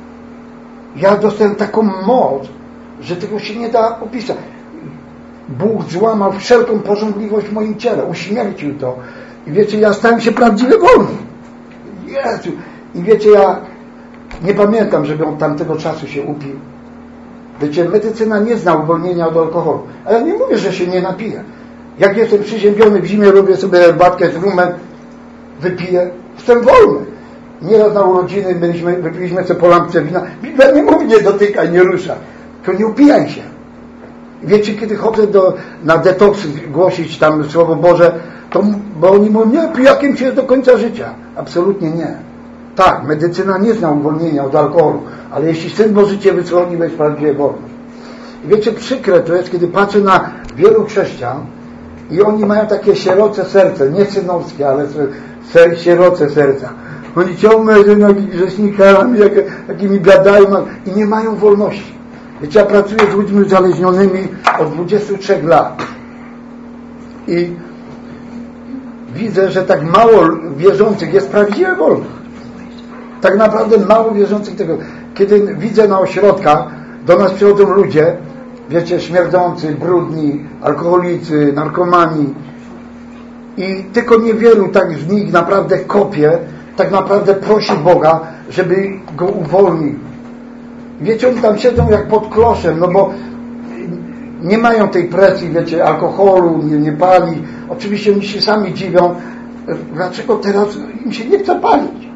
ja dostałem taką moc, że tego się nie da opisać. Bóg złamał wszelką pożądliwość w moim ciele, uśmiercił to. I wiecie, ja stałem się prawdziwie wolny. Jezu! I wiecie, ja nie pamiętam, żeby on tamtego czasu się upił. Wiecie, medycyna nie zna uwolnienia od alkoholu. A ja nie mówię, że się nie napiję. Jak jestem przyziębiony w zimie, robię sobie herbatkę z rumem, wypiję, jestem wolny. Nieraz na urodziny byliśmy, wypiliśmy sobie po lampce wina. Biblia nie mówi, nie dotykaj, nie ruszaj. Tylko nie upijaj się. Wiecie, kiedy chodzę do, na detoks głosić tam Słowo Boże, to, bo oni mówią, nie, pijakiem się jest do końca życia. Absolutnie nie. Tak, medycyna nie zna uwolnienia od alkoholu, ale jeśli Syn Boży Cię wyzwoli, weź prawdziwie wolność. I wiecie, przykre to jest, kiedy patrzę na wielu chrześcijan i oni mają takie sieroce serce, nie synowskie, ale ser, sieroce serca. Oni ciągle z nogi grzesznikami, jak, jakimi gadają i nie mają wolności. Wiecie, ja pracuję z ludźmi uzależnionymi od dwudziestu trzech lat i widzę, że tak mało wierzących jest prawdziwie wolnych. Tak naprawdę mało wierzących tego. Kiedy widzę na ośrodkach, do nas przychodzą ludzie, wiecie, śmierdzący, brudni, alkoholicy, narkomani i tylko niewielu tak z nich naprawdę kopie, tak naprawdę prosi Boga, żeby go uwolnił. Wiecie, oni tam siedzą jak pod kloszem, no bo nie mają tej presji, wiecie, alkoholu, nie, nie pali. Oczywiście oni się sami dziwią, dlaczego teraz im się nie chce palić.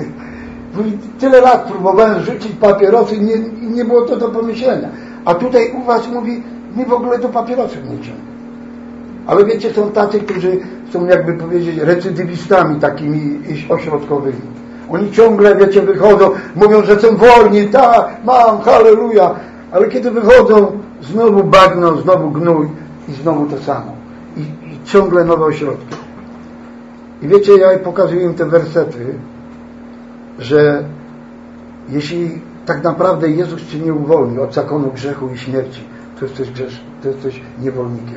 Tyle lat próbowałem rzucić papierosy i nie, nie było to do pomyślenia. A tutaj u was mówi, nie w ogóle do papierosów nie ciągnie. Ale wiecie, są tacy, którzy są, jakby powiedzieć, recydywistami takimi ośrodkowymi. Oni ciągle, wiecie, wychodzą, mówią, że są wolni, tak, mam, halleluja. Ale kiedy wychodzą, znowu bagno, znowu gnój i znowu to samo. I, i ciągle nowe ośrodki. I wiecie, ja pokazuję im te wersety, że jeśli tak naprawdę Jezus Cię nie uwolni od zakonu grzechu i śmierci, to jesteś grzeszny, to jesteś niewolnikiem.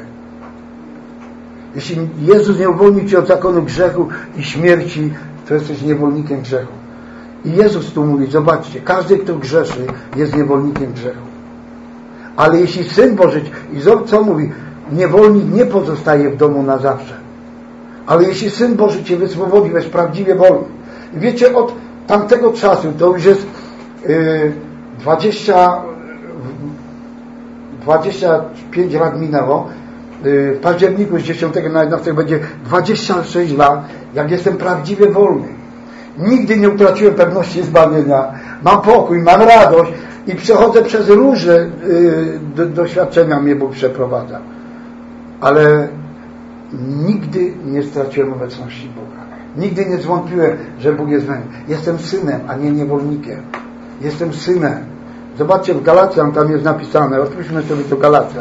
Jeśli Jezus nie uwolni Cię od zakonu grzechu i śmierci, to jesteś niewolnikiem grzechu. I Jezus tu mówi, zobaczcie, każdy, kto grzeszy, jest niewolnikiem grzechu. Ale jeśli Syn Boży, i co mówi? Niewolnik nie pozostaje w domu na zawsze. Ale jeśli Syn Boży Cię wyswobodzi, jest prawdziwie wolny. I wiecie, od tamtego czasu, to już jest yy, dwadzieścia, dwadzieścia pięć lat minęło, yy, w październiku z dziesiątego na jedenastego będzie dwadzieścia sześć lat, jak jestem prawdziwie wolny. Nigdy nie utraciłem pewności zbawienia. Mam pokój, mam radość i przechodzę przez różne yy, do, doświadczenia mnie Bóg przeprowadza. Ale nigdy nie straciłem obecności Boga. Nigdy nie zwątpiłem, że Bóg jest we mnie. Jestem synem, a nie niewolnikiem. Jestem synem. Zobaczcie, w Galacjan tam jest napisane, otwórzmy sobie to Galacjan.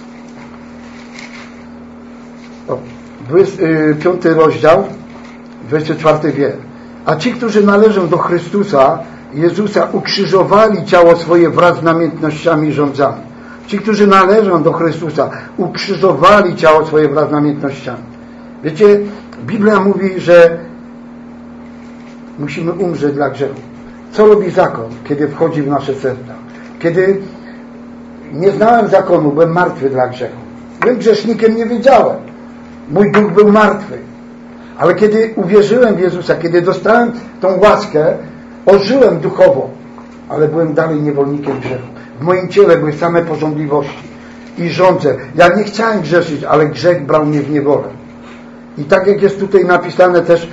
O, piąty rozdział, dwudziesty czwarty wiersz. A ci, którzy należą do Chrystusa, Jezusa, ukrzyżowali ciało swoje wraz z namiętnościami i rządzami. Ci, którzy należą do Chrystusa, ukrzyżowali ciało swoje wraz z namiętnościami. Wiecie, Biblia mówi, że musimy umrzeć dla grzechu. Co robi zakon, kiedy wchodzi w nasze serca? Kiedy nie znałem zakonu, byłem martwy dla grzechu. Byłem grzesznikiem, nie wiedziałem. Mój duch był martwy. Ale kiedy uwierzyłem w Jezusa, kiedy dostałem tą łaskę, ożyłem duchowo, ale byłem dalej niewolnikiem grzechu. W moim ciele były same pożądliwości i żądze. Ja nie chciałem grzeszyć, ale grzech brał mnie w niewolę. I tak jak jest tutaj napisane też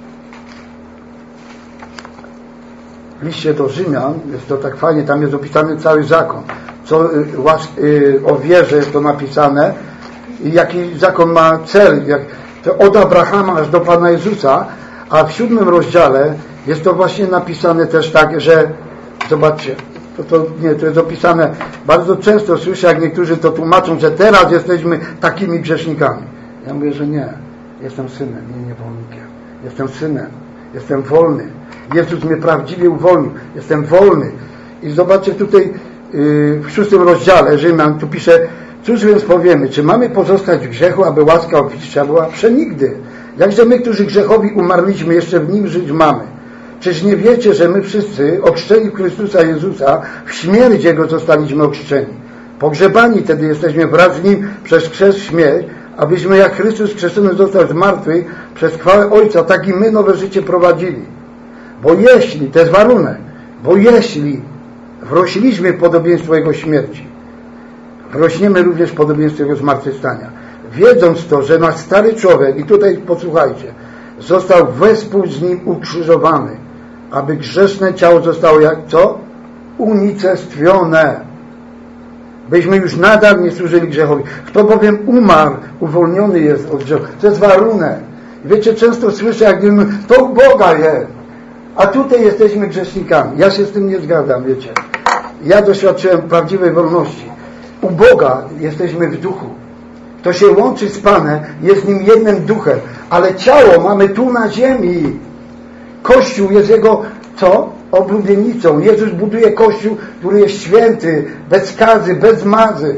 w liście do Rzymian, jest to tak fajnie, tam jest opisany cały zakon. Co, o wierze jest to napisane i jaki zakon ma cel. Jak, to od Abrahama aż do Pana Jezusa, a w siódmym rozdziale jest to właśnie napisane też tak, że zobaczcie, to, to, nie, to jest opisane, bardzo często słyszę, jak niektórzy to tłumaczą, że teraz jesteśmy takimi grzesznikami. Ja mówię, że nie. Jestem synem, nie niewolnikiem. Jestem synem. Jestem wolny. Jezus mnie prawdziwie uwolnił. Jestem wolny. I zobaczcie tutaj yy, w szóstym rozdziale Rzymian, tu pisze: cóż więc powiemy, czy mamy pozostać w grzechu, aby łaska obfitsza była? Przenigdy. Jakże my, którzy grzechowi umarliśmy, jeszcze w nim żyć mamy. Czyż nie wiecie, że my wszyscy, ochrzczeni w Chrystusa Jezusa, w śmierć Jego zostaliśmy ochrzczeni? Pogrzebani tedy jesteśmy wraz z Nim przez chrzest śmierć, abyśmy jak Chrystus skrzeszony został z martwych przez chwałę Ojca, tak i my nowe życie prowadzili. Bo jeśli, to jest warunek, bo jeśli wrośliśmy w podobieństwo Jego śmierci, wrośniemy również w podobieństwo Jego zmartwychwstania. Wiedząc to, że nasz stary człowiek, i tutaj posłuchajcie, został wespół z Nim ukrzyżowany, aby grzeszne ciało zostało jak co? Unicestwione. Byśmy już nadal nie służyli grzechowi. Kto bowiem umarł, uwolniony jest od grzechu. To jest warunek. Wiecie, często słyszę, jak mówimy, to u Boga jest. A tutaj jesteśmy grzesznikami. Ja się z tym nie zgadzam, wiecie. Ja doświadczyłem prawdziwej wolności. U Boga jesteśmy w duchu. To się łączy z Panem, jest z Nim jednym duchem. Ale ciało mamy tu na ziemi. Kościół jest Jego, co? Oblubienicą. Jezus buduje Kościół, który jest święty, bez skazy, bez mazy.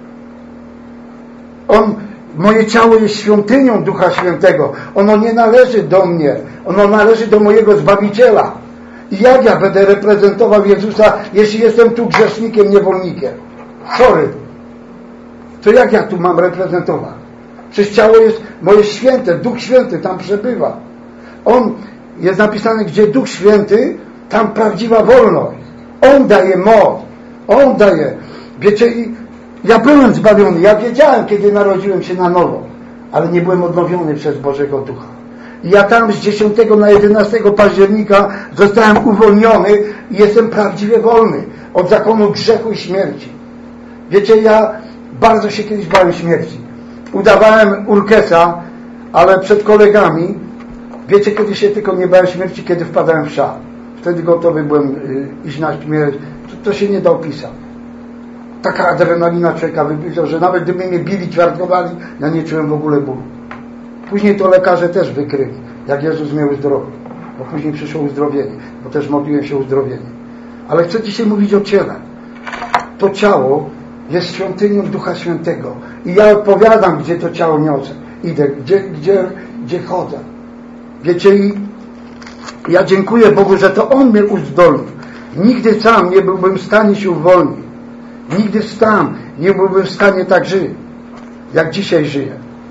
On, moje ciało jest świątynią Ducha Świętego. Ono nie należy do mnie. Ono należy do mojego Zbawiciela. I jak ja będę reprezentował Jezusa, jeśli jestem tu grzesznikiem, niewolnikiem? Sorry. To jak ja tu mam reprezentować? Przecież ciało jest moje święte, Duch Święty tam przebywa. On, jest napisane, gdzie Duch Święty, tam prawdziwa wolność. On daje moc. On daje. Wiecie, i ja byłem zbawiony. Ja wiedziałem, kiedy narodziłem się na nowo. Ale nie byłem odnowiony przez Bożego Ducha. I ja tam z dziesiątego na jedenastego października zostałem uwolniony i jestem prawdziwie wolny od zakonu grzechu i śmierci. Wiecie, ja bardzo się kiedyś bałem śmierci. Udawałem urkesa, ale przed kolegami, wiecie, kiedy się tylko nie bałem śmierci, kiedy wpadałem w szał. Wtedy gotowy byłem y, iść na śmierć. To, to się nie da opisać. Taka adrenalina człowieka wybiła, że nawet gdyby mnie bili, ćwiartkowali, ja nie czułem w ogóle bólu. Później to lekarze też wykryli, jak Jezus mnie uzdrowił. Bo później przyszło uzdrowienie, bo też modliłem się o uzdrowienie. Ale chcę dzisiaj mówić o ciele. To ciało jest świątynią Ducha Świętego. I ja odpowiadam, gdzie to ciało niosę. Idę, gdzie, gdzie, gdzie chodzę. Wiecie, i ja dziękuję Bogu, że to On mnie uzdolnił. Nigdy sam nie byłbym w stanie się uwolnić. Nigdy sam nie byłbym w stanie tak żyć, jak dzisiaj żyję.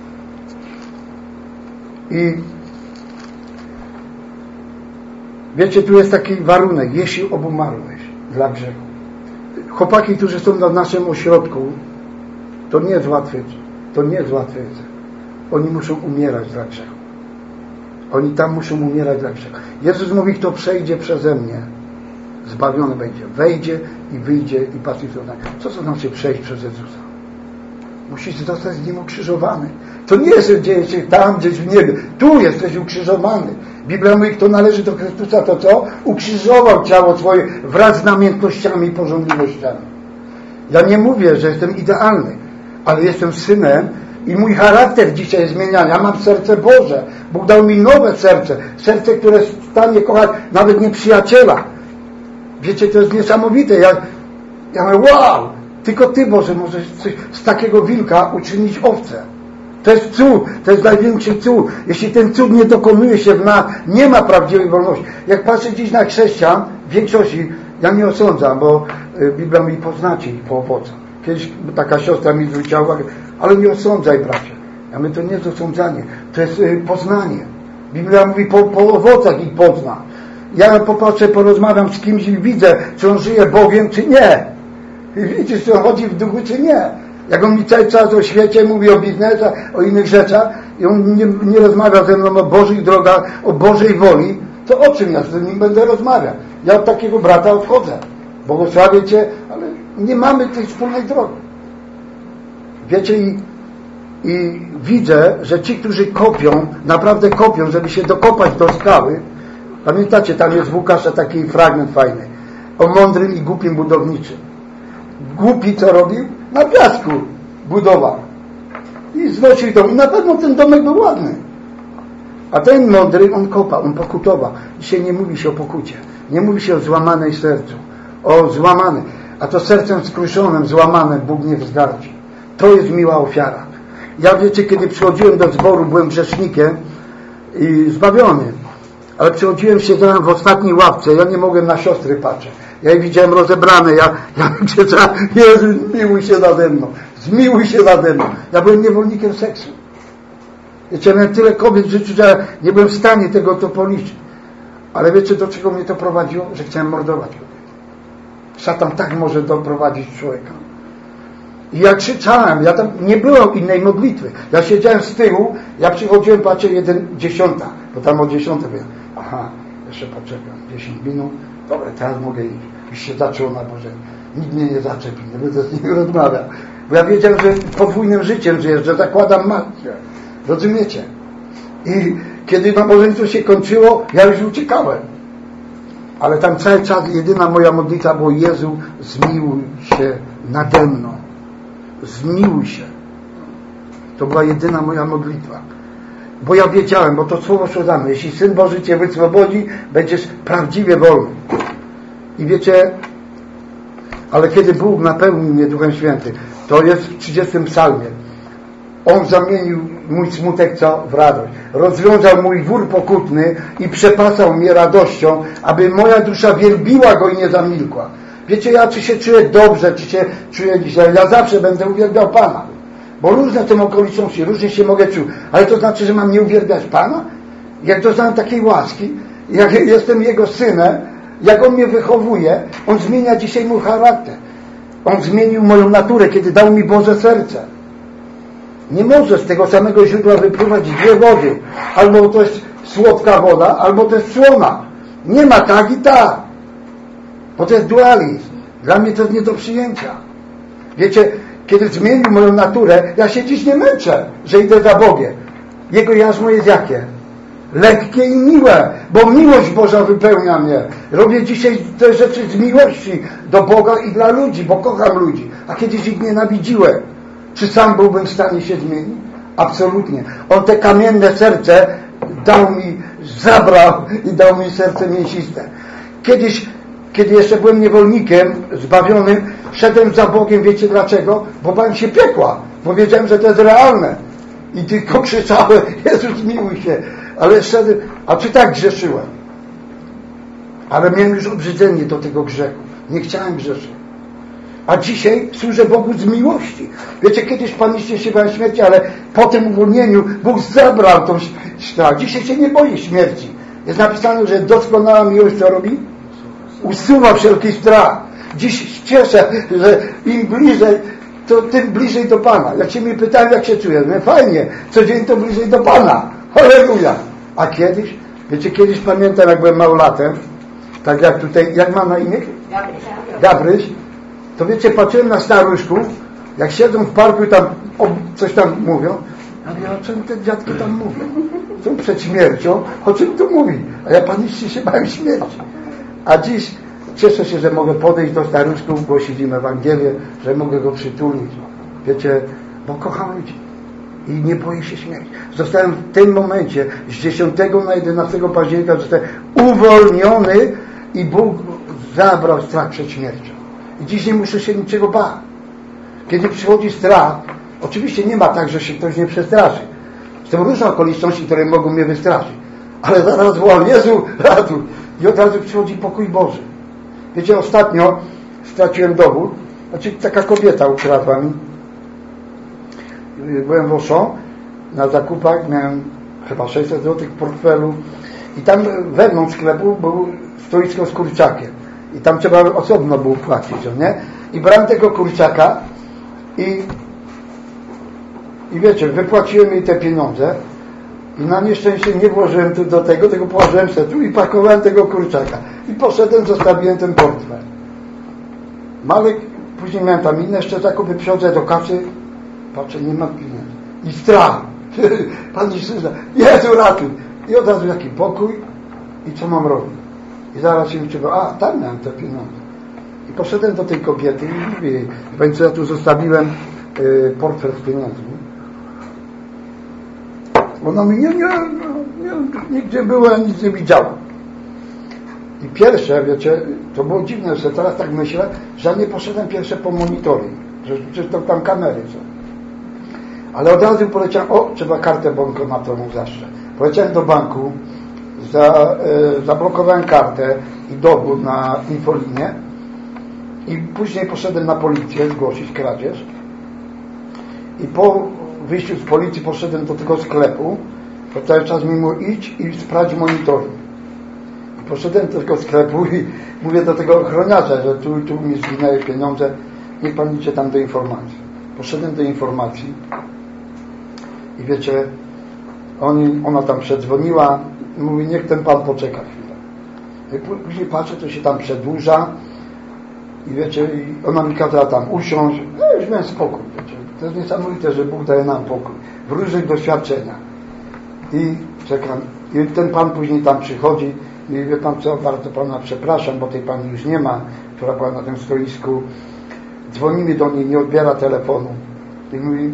I wiecie, tu jest taki warunek, jeśli obumarłeś dla grzechu. Chłopaki, którzy są na naszym ośrodku, to nie jest łatwe, to nie jest łatwe. Oni muszą umierać dla grzechu. Oni tam muszą umierać dla grzechu. Jezus mówi, kto przejdzie przeze mnie, zbawiony będzie. Wejdzie i wyjdzie i patrzy. Co to znaczy przejść przez Jezusa? Musisz zostać z Nim ukrzyżowany. To nie jest, że dzieje się tam, gdzieś w niebie. Tu jesteś ukrzyżowany. Biblia mówi, kto należy do Chrystusa, to co? Ukrzyżował ciało swoje wraz z namiętnościami i pożądliwościami. Ja nie mówię, że jestem idealny, ale jestem synem I mój charakter dzisiaj jest zmieniany. Ja mam serce Boże. Bóg dał mi nowe serce. Serce, które stanie kochać nawet nieprzyjaciela. Wiecie, to jest niesamowite. Ja, ja mówię, wow! Tylko Ty, Boże, możesz coś z takiego wilka uczynić owcę. To jest cud. To jest największy cud. Jeśli ten cud nie dokonuje się w nas, nie ma prawdziwej wolności. Jak patrzę dziś na chrześcijan, w większości, ja nie osądzam, bo Biblia mi poznacie ich po owocach. Kiedyś taka siostra mi zwróciła uwagę, ale nie osądzaj, bracie. Ja mówię, to nie jest osądzanie, to jest poznanie. Biblia mówi, po, po owocach ich pozna. Ja popatrzę, porozmawiam z kimś i widzę, czy on żyje Bogiem, czy nie. I widzisz, czy on chodzi w duchu, czy nie. Jak on mi cały czas o świecie mówi, o biznesach, o innych rzeczach i on nie, nie rozmawia ze mną o Bożych drogach, o Bożej woli, to o czym ja z nim będę rozmawiał? Ja od takiego brata odchodzę. Błogosławię Cię, ale nie mamy tej wspólnej drogi. Wiecie, i, i widzę, że ci, którzy kopią, naprawdę kopią, żeby się dokopać do skały. Pamiętacie, tam jest w Łukasza taki fragment fajny o mądrym i głupim budowniczym. Głupi co robił? Na piasku budował. I znosił dom. I na pewno ten domek był ładny. A ten mądry, on kopał, on pokutował. Dzisiaj nie mówi się o pokucie. Nie mówi się o złamanej sercu. O złamanej. A to sercem skruszonym, złamanym Bóg nie wzgarci. To jest miła ofiara. Ja, wiecie, kiedy przychodziłem do zboru, byłem grzesznikiem i zbawiony. Ale przychodziłem, siedziałem w ostatniej ławce. Ja nie mogłem na siostry patrzeć. Ja je widziałem rozebrane. Ja, ja krzyczałem, Jezu, zmiłuj się nade mną. Zmiłuj się nade mną. Ja byłem niewolnikiem seksu. Wiecie, miałem tyle kobiet w życiu, że ja nie byłem w stanie tego to policzyć. Ale wiecie, do czego mnie to prowadziło? Że chciałem mordować kobiety. Szatan tak może doprowadzić człowieka. I ja krzyczałem, ja tam nie było innej modlitwy. Ja siedziałem z tyłu, ja przychodziłem, patrzę, jeden, dziesiąta, bo tam o dziesiątej byłem. Aha, jeszcze poczekam, dziesięć minut, dobra, teraz mogę iść. Już się zaczęło nabożenie. Nikt mnie nie zaczepi, nie będę z nim rozmawiał. Bo ja wiedziałem, że podwójnym życiem żyję, że zakładam maskę. Rozumiecie? I kiedy nabożeństwo się kończyło, ja już uciekałem. Ale tam cały czas jedyna moja modlitwa była, Jezu, zmiłuj się nade mną. Zmiłuj się. To była jedyna moja modlitwa. Bo ja wiedziałem, bo to słowo szło za mną. Jeśli Syn Boży Cię wyswobodzi, będziesz prawdziwie wolny. I wiecie, ale kiedy Bóg napełnił mnie Duchem Świętym, to jest w trzydziestym psalmie. On zamienił mój smutek co w radość. Rozwiązał mój wór pokutny i przepasał mnie radością, aby moja dusza wielbiła Go i nie zamilkła. Wiecie, ja czy się czuję dobrze, czy się czuję źle, ja zawsze będę uwielbiał Pana. Bo różne są okoliczności, różnie się mogę czuć. Ale to znaczy, że mam nie uwielbiać Pana? Jak doznałem takiej łaski, jak jestem Jego synem, jak On mnie wychowuje, On zmienia dzisiaj mój charakter. On zmienił moją naturę, kiedy dał mi Boże serce. Nie może z tego samego źródła wypływać dwie wody. Albo to jest słodka woda, albo to jest słona. Nie ma tak i tak. Bo to jest dualizm. Dla mnie to jest nie do przyjęcia. Wiecie, kiedy zmienił moją naturę, ja się dziś nie męczę, że idę za Bogiem. Jego jarzmo jest jakie? Lekkie i miłe, bo miłość Boża wypełnia mnie. Robię dzisiaj te rzeczy z miłości do Boga i dla ludzi, bo kocham ludzi. A kiedyś ich nienawidziłem. Czy sam byłbym w stanie się zmienić? Absolutnie. On te kamienne serce dał mi, zabrał i dał mi serce mięsiste. Kiedyś, kiedy jeszcze byłem niewolnikiem, zbawionym, szedłem za Bogiem, wiecie dlaczego? Bo bałem się piekła, bo wiedziałem, że to jest realne. I tylko krzyczałem, Jezus miłuj się. Ale szedłem, a czy tak grzeszyłem? Ale miałem już obrzydzenie do tego grzechu. Nie chciałem grzeszyć. A dzisiaj służę Bogu z miłości. Wiecie, kiedyś paliście się bałem śmierci, ale po tym uwolnieniu Bóg zabrał tą strach. Dzisiaj się nie boi śmierci. Jest napisane, że doskonała miłość co robi? Usuwa wszelki strach. Dziś cieszę, że im bliżej, to tym bliżej do Pana. Jak się mnie pytają, jak się czuję, no fajnie, codziennie to bliżej do Pana. Halleluja. A kiedyś, wiecie, kiedyś pamiętam, jak byłem małolatem, tak jak tutaj, jak ma na imię? Gabryś. Gabryś. To wiecie, patrzyłem na staruszków, jak siedzą w parku i tam o, coś tam mówią, a ja o czym te dziadki tam mówią? Są przed śmiercią, o czym tu mówi? A ja panicznie się bałem śmierci. A dziś cieszę się, że mogę podejść do staruszków, głosić im Ewangelię, że mogę go przytulić. Wiecie, bo kocham ludzi. I nie boję się śmierci. Zostałem w tym momencie z dziesiątego na jedenastego października zostałem uwolniony i Bóg zabrał strach przed śmiercią. I dziś nie muszę się niczego bać. Kiedy przychodzi strach, oczywiście nie ma tak, że się ktoś nie przestraszy. Są różne okoliczności, które mogą mnie wystraszyć. Ale zaraz wołam, Jezu, ratuj. I od razu przychodzi pokój Boży. Wiecie, ostatnio straciłem dowód. Znaczy taka kobieta ukradła mi. Byłem w Auchan na zakupach, miałem chyba sześćset złotych w portfelu i tam wewnątrz sklepu był stoisko z kurczakiem i tam trzeba osobno było płacić, nie? I brałem tego kurczaka i i wiecie, wypłaciłem jej te pieniądze i na nieszczęście nie włożyłem tu do tego, tylko położyłem sobie tu i pakowałem tego kurczaka i poszedłem, zostawiłem ten portfel. Malek, później miałem tam inne jeszcze zakupy, przychodzę do kasy, patrzę, nie mam pieniędzy. I strach. Pan Jezus, Jezu, ratuj. I od razu taki pokój. I co mam robić? I zaraz się uczyłem, a tam miałem te pieniądze. I poszedłem do tej kobiety i mówię jej, pani co, ja tu zostawiłem y, portfel z pieniędzmi. Ona mi, nie, nie, nie, nigdzie była, nic nie widziała. I pierwsze, wiecie, to było dziwne, że teraz tak myślę, że ja nie poszedłem pierwsze po monitoring, że, że to tam kamery są. Ale od razu poleciałem, o, trzeba kartę bankomatową zawsze. Poleciałem do banku, za, e, zablokowałem kartę i dowód na infolinię i później poszedłem na policję zgłosić kradzież i po wyjściu z policji poszedłem do tego sklepu, to cały czas mi mówił, idź i sprawdź monitoring. I poszedłem do tego sklepu i mówię do tego ochroniarza, że tu tu mi zginęły pieniądze, niech pan idzie tam do informacji. Poszedłem do informacji i wiecie, oni, ona tam przedzwoniła i mówi, niech ten pan poczeka chwilę. I później patrzę, to się tam przedłuża i wiecie, i ona mi kazała tam usiąść. No już miałem spokój, wiecie. To jest niesamowite, że Bóg daje nam pokój w różnych doświadczeniach. I czekam. I ten pan później tam przychodzi i wie pan co, bardzo pana przepraszam, bo tej pani już nie ma, która była na tym stoisku. Dzwonimy do niej, nie odbiera telefonu. I mówi,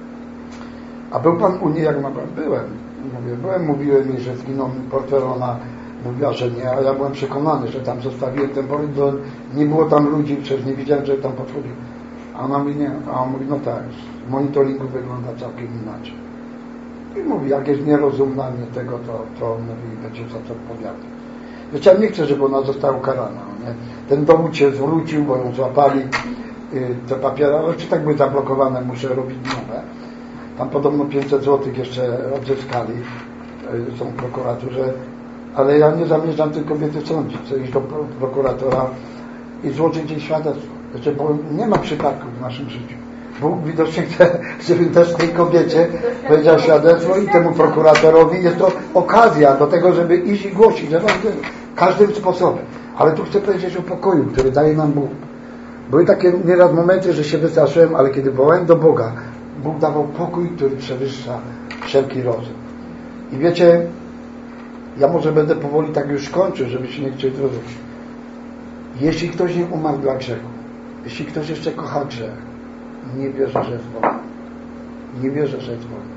a był pan u niej? Jak ma pan? Byłem. Mówię, byłem, mówiłem jej, że zginął mi portfel, ona mówiła, że nie, a ja byłem przekonany, że tam zostawiłem ten portfel, bo nie było tam ludzi, przecież nie widziałem, że tam podchodził. A ona mówi, nie, a on mówi, no tak, z monitoringu wygląda całkiem inaczej. I mówi, jak jest nierozumna mnie tego, to, to mówi, będzie za to odpowiadać. Wiecie, ja nie chcę, żeby ona została ukarana. Nie? Ten dowód się zwrócił, bo ją złapali, yy, te papiery, ale czy tak były zablokowane, muszę robić nowe. Tam podobno pięćset złotych jeszcze odzyskali, yy, są prokuraturze, ale ja nie zamierzam tej kobiety sądzić, chcę iść do prokuratora i złożyć jej świadectwo. Znaczy, bo nie ma przypadków w naszym życiu. Bóg widocznie chce, żebym też tej kobiecie powiedział świadectwo i temu prokuratorowi. Jest to okazja do tego, żeby iść i głosić Ewangelię. Każdym sposobem. Ale tu chcę powiedzieć o pokoju, który daje nam Bóg. Były takie nieraz momenty, że się wystraszyłem, ale kiedy wołałem do Boga, Bóg dawał pokój, który przewyższa wszelki rozum. I wiecie, ja może będę powoli tak już kończył, żebyście nie chcieli zrozumieć. Jeśli ktoś nie umarł dla grzechu, jeśli ktoś jeszcze kocha grzech, nie wierzę, że jest wolny. Nie wierzę, że jest wolny.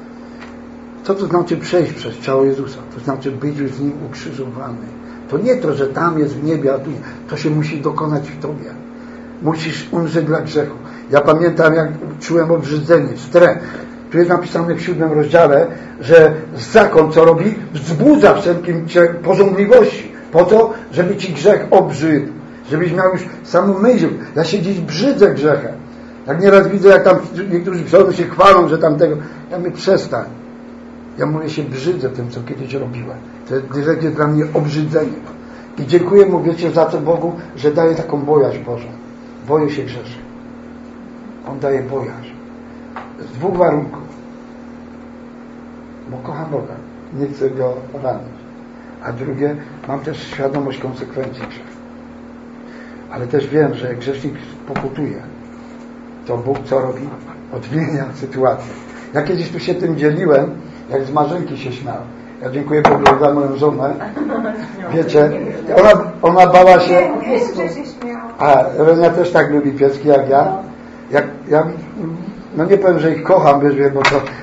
Co to znaczy przejść przez ciało Jezusa? To znaczy być już z Nim ukrzyżowany. To nie to, że tam jest w niebie, a tu nie. To się musi dokonać w Tobie. Musisz umrzeć dla grzechu. Ja pamiętam, jak czułem obrzydzenie, stres. Tu jest napisane w siódmym rozdziale, że zakon, co robi, wzbudza wszelkim pożądliwości. Po to, żeby Ci grzech obrzydł. Żebyś miał już samą myśl. Ja się dziś brzydzę grzechem. Jak nieraz widzę, jak tam niektórzy przodu się chwalą, że tamtego. Ja mówię, przestań. Ja mówię, się brzydzę tym, co kiedyś robiłem. To jest dla mnie obrzydzenie. I dziękuję mu, wiecie, za to Bogu, że daje taką bojaźń Bożą. Boję się grzeszy. On daje bojaźń. Z dwóch warunków. Bo kocham Boga. Nie chcę Go ranić. A drugie, mam też świadomość konsekwencji grzechu. Ale też wiem, że jak grzesznik pokutuje, to Bóg co robi? Odmienia sytuację. Ja kiedyś tu się tym dzieliłem, jak z Marzenki się śmiał. Ja dziękuję Bogu za moją żonę. Wiecie, ona, ona bała się... A Renia też tak lubi pieski jak ja. Jak, ja no nie powiem, że ich kocham, wiesz, bo to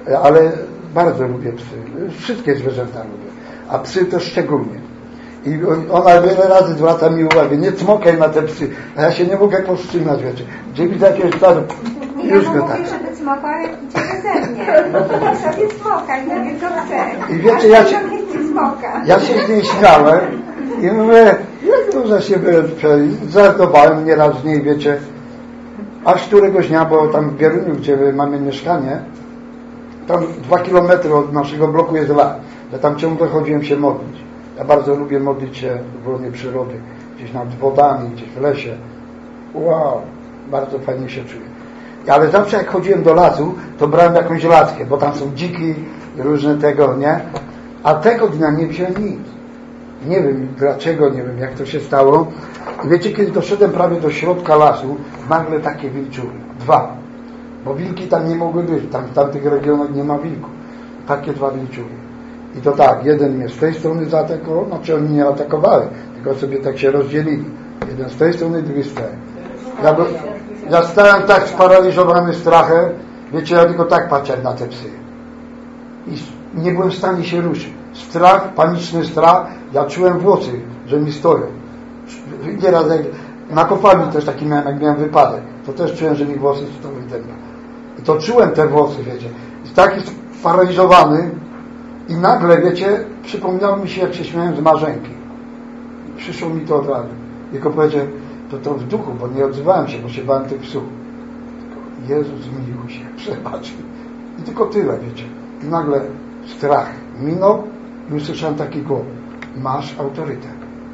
ale bardzo lubię psy. Wszystkie zwierzęta lubię, a psy to szczególnie. I ona wiele razy zwraca mi uwagę, nie cmokaj na te psy, a ja się nie mogę powstrzymać, wiecie. Gdzie widzę jakiegoś psa, już go tak. Ja żeby smokał, ale cię ze mnie. Ja sobie smokaj, nie wiem co chcę. I wiecie, ja się, ja się z niej śmiałem i mówię, jak to, że się żartowałem nieraz z niej, wiecie. Aż któregoś dnia, bo tam w Bieruniu, gdzie mamy mieszkanie, tam dwa kilometry od naszego bloku jest las. Ja tam ciągle chodziłem się modlić. Ja bardzo lubię modlić się w łonie przyrody, gdzieś nad wodami, gdzieś w lesie. Wow, bardzo fajnie się czuję. Ale zawsze jak chodziłem do lasu, to brałem jakąś laskę, bo tam są dziki, różne tego, nie? A tego dnia nie wziąłem nic. Nie wiem dlaczego, nie wiem jak to się stało. I wiecie, kiedy doszedłem prawie do środka lasu, nagle takie wilczury. Dwa. Bo wilki tam nie mogły być. Tam w tamtych regionach nie ma wilków. Takie dwa wilczury. I to tak, jeden mnie z tej strony zaatakował, znaczy oni nie atakowali, tylko sobie tak się rozdzielili. Jeden z tej strony, drugi z tej. Ja, by, ja stałem tak sparaliżowany strachem, wiecie, ja tylko tak patrzę na te psy. I nie byłem w stanie się ruszyć. Strach, paniczny strach, ja czułem włosy, że mi stoją. Nieraz jak na kopalni też taki miałem, jak miałem wypadek, to też czułem, że mi włosy stoją i tak. I to czułem te włosy, wiecie. I taki sparaliżowany i nagle, wiecie, przypomniało mi się, jak się śmiałem z Marzenki. Przyszło mi to od razu. Tylko powiedziałem, to to w duchu, bo nie odzywałem się, bo się bałem tych psów. Tylko Jezus zmiłuj się, przebacz mi. I tylko tyle, wiecie. I nagle strach minął i usłyszałem taki głos. Masz autorytet.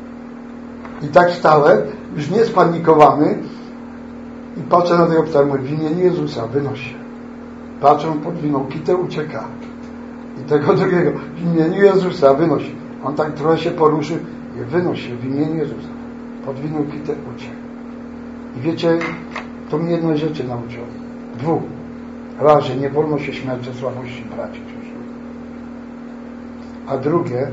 I tak stałem, już nie spanikowany i patrzę na tego psa, mówię, w imieniu Jezusa, wynoś się. Patrzę, on podwinął kitę, ucieka. I tego drugiego, w imieniu Jezusa, wynoś się. On tak trochę się poruszył i wynoś się w imieniu Jezusa. Podwinął kitę, uciekł. I wiecie, to mnie jednej rzeczy nauczyło. Dwóch. Raz, że nie wolno się śmiać ze słabości braci. A drugie,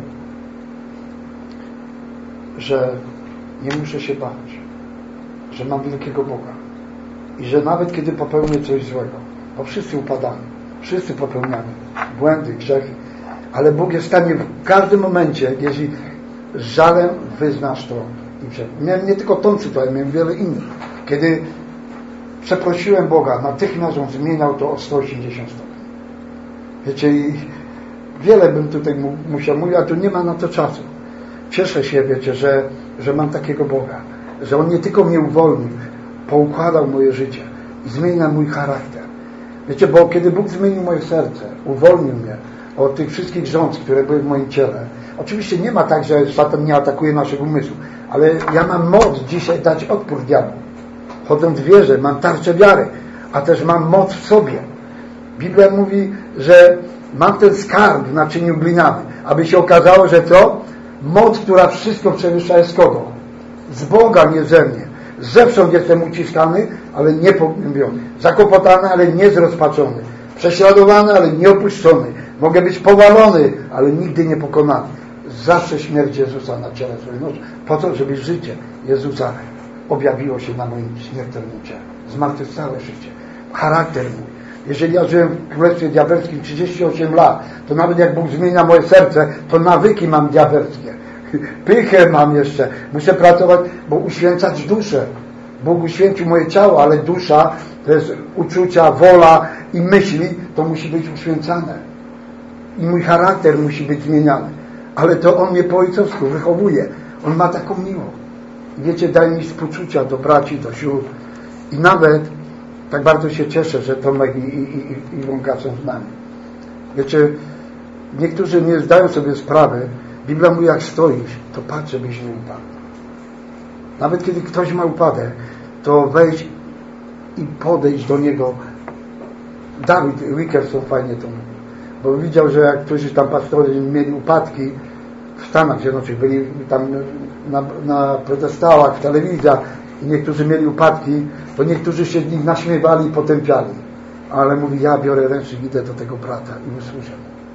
że nie muszę się bać, że mam wielkiego Boga i że nawet kiedy popełnię coś złego, bo wszyscy upadamy, wszyscy popełniamy błędy, grzechy, ale Bóg jest w stanie w każdym momencie, jeśli z żalem wyznasz to i przed. Miałem nie tylko tą sytuację, miałem wiele innych. Kiedy przeprosiłem Boga, natychmiast On zmieniał to o sto osiemdziesiąt stopni. Wiecie, i wiele bym tutaj mu, musiał mówić, a tu nie ma na to czasu. Cieszę się, wiecie, że, że mam takiego Boga, że On nie tylko mnie uwolnił, poukładał moje życie i zmienia mój charakter. Wiecie, bo kiedy Bóg zmienił moje serce, uwolnił mnie od tych wszystkich rządz, które były w moim ciele. Oczywiście nie ma tak, że szatan nie atakuje naszych umysłów, ale ja mam moc dzisiaj dać odpór diabłu. Chodząc w wierze, mam tarczę wiary, a też mam moc w sobie. Biblia mówi, że mam ten skarb w naczyniu glinianym, aby się okazało, że to moc, która wszystko przewyższa, jest kogo? Z Boga, nie ze mnie. Zewsząd jestem uciskany, ale nie pognębiony. Zakłopotany, ale nie zrozpaczony. Prześladowany, ale nie opuszczony. Mogę być powalony, ale nigdy nie pokonany. Zawsze śmierć Jezusa na ciele swoim nosi. Po to, żeby życie Jezusa objawiło się na moim śmiertelnym ciele. Zmartwychwstałe życie. Charakter mój. Jeżeli ja żyłem w królestwie diabelskim trzydzieści osiem lat, to nawet jak Bóg zmienia moje serce, to nawyki mam diabelskie. Pychę mam jeszcze. Muszę pracować, bo uświęcać duszę. Bóg uświęcił moje ciało, ale dusza, to jest uczucia, wola i myśli, to musi być uświęcane. I mój charakter musi być zmieniany. Ale to On mnie po ojcowsku wychowuje. On ma taką miłość. I wiecie, daje mi współczucia do braci, do sióstr. I nawet tak bardzo się cieszę, że Tomek i, i, i, i Wąka są z nami. Wiecie, niektórzy nie zdają sobie sprawy. Biblia mówi, jak stoisz, to patrz, żebyś nie upadł. Nawet kiedy ktoś ma upadek, to wejdź i podejdź do niego. Dawid Wickerson fajnie to mówi. Bo widział, że jak którzy tam pastorzy mieli upadki w Stanach Zjednoczonych, byli tam na, na protestałach, w telewizjach i niektórzy mieli upadki, to niektórzy się z nich naśmiewali i potępiali. Ale mówi, ja biorę ręcznik, idę do tego brata i usłyszę.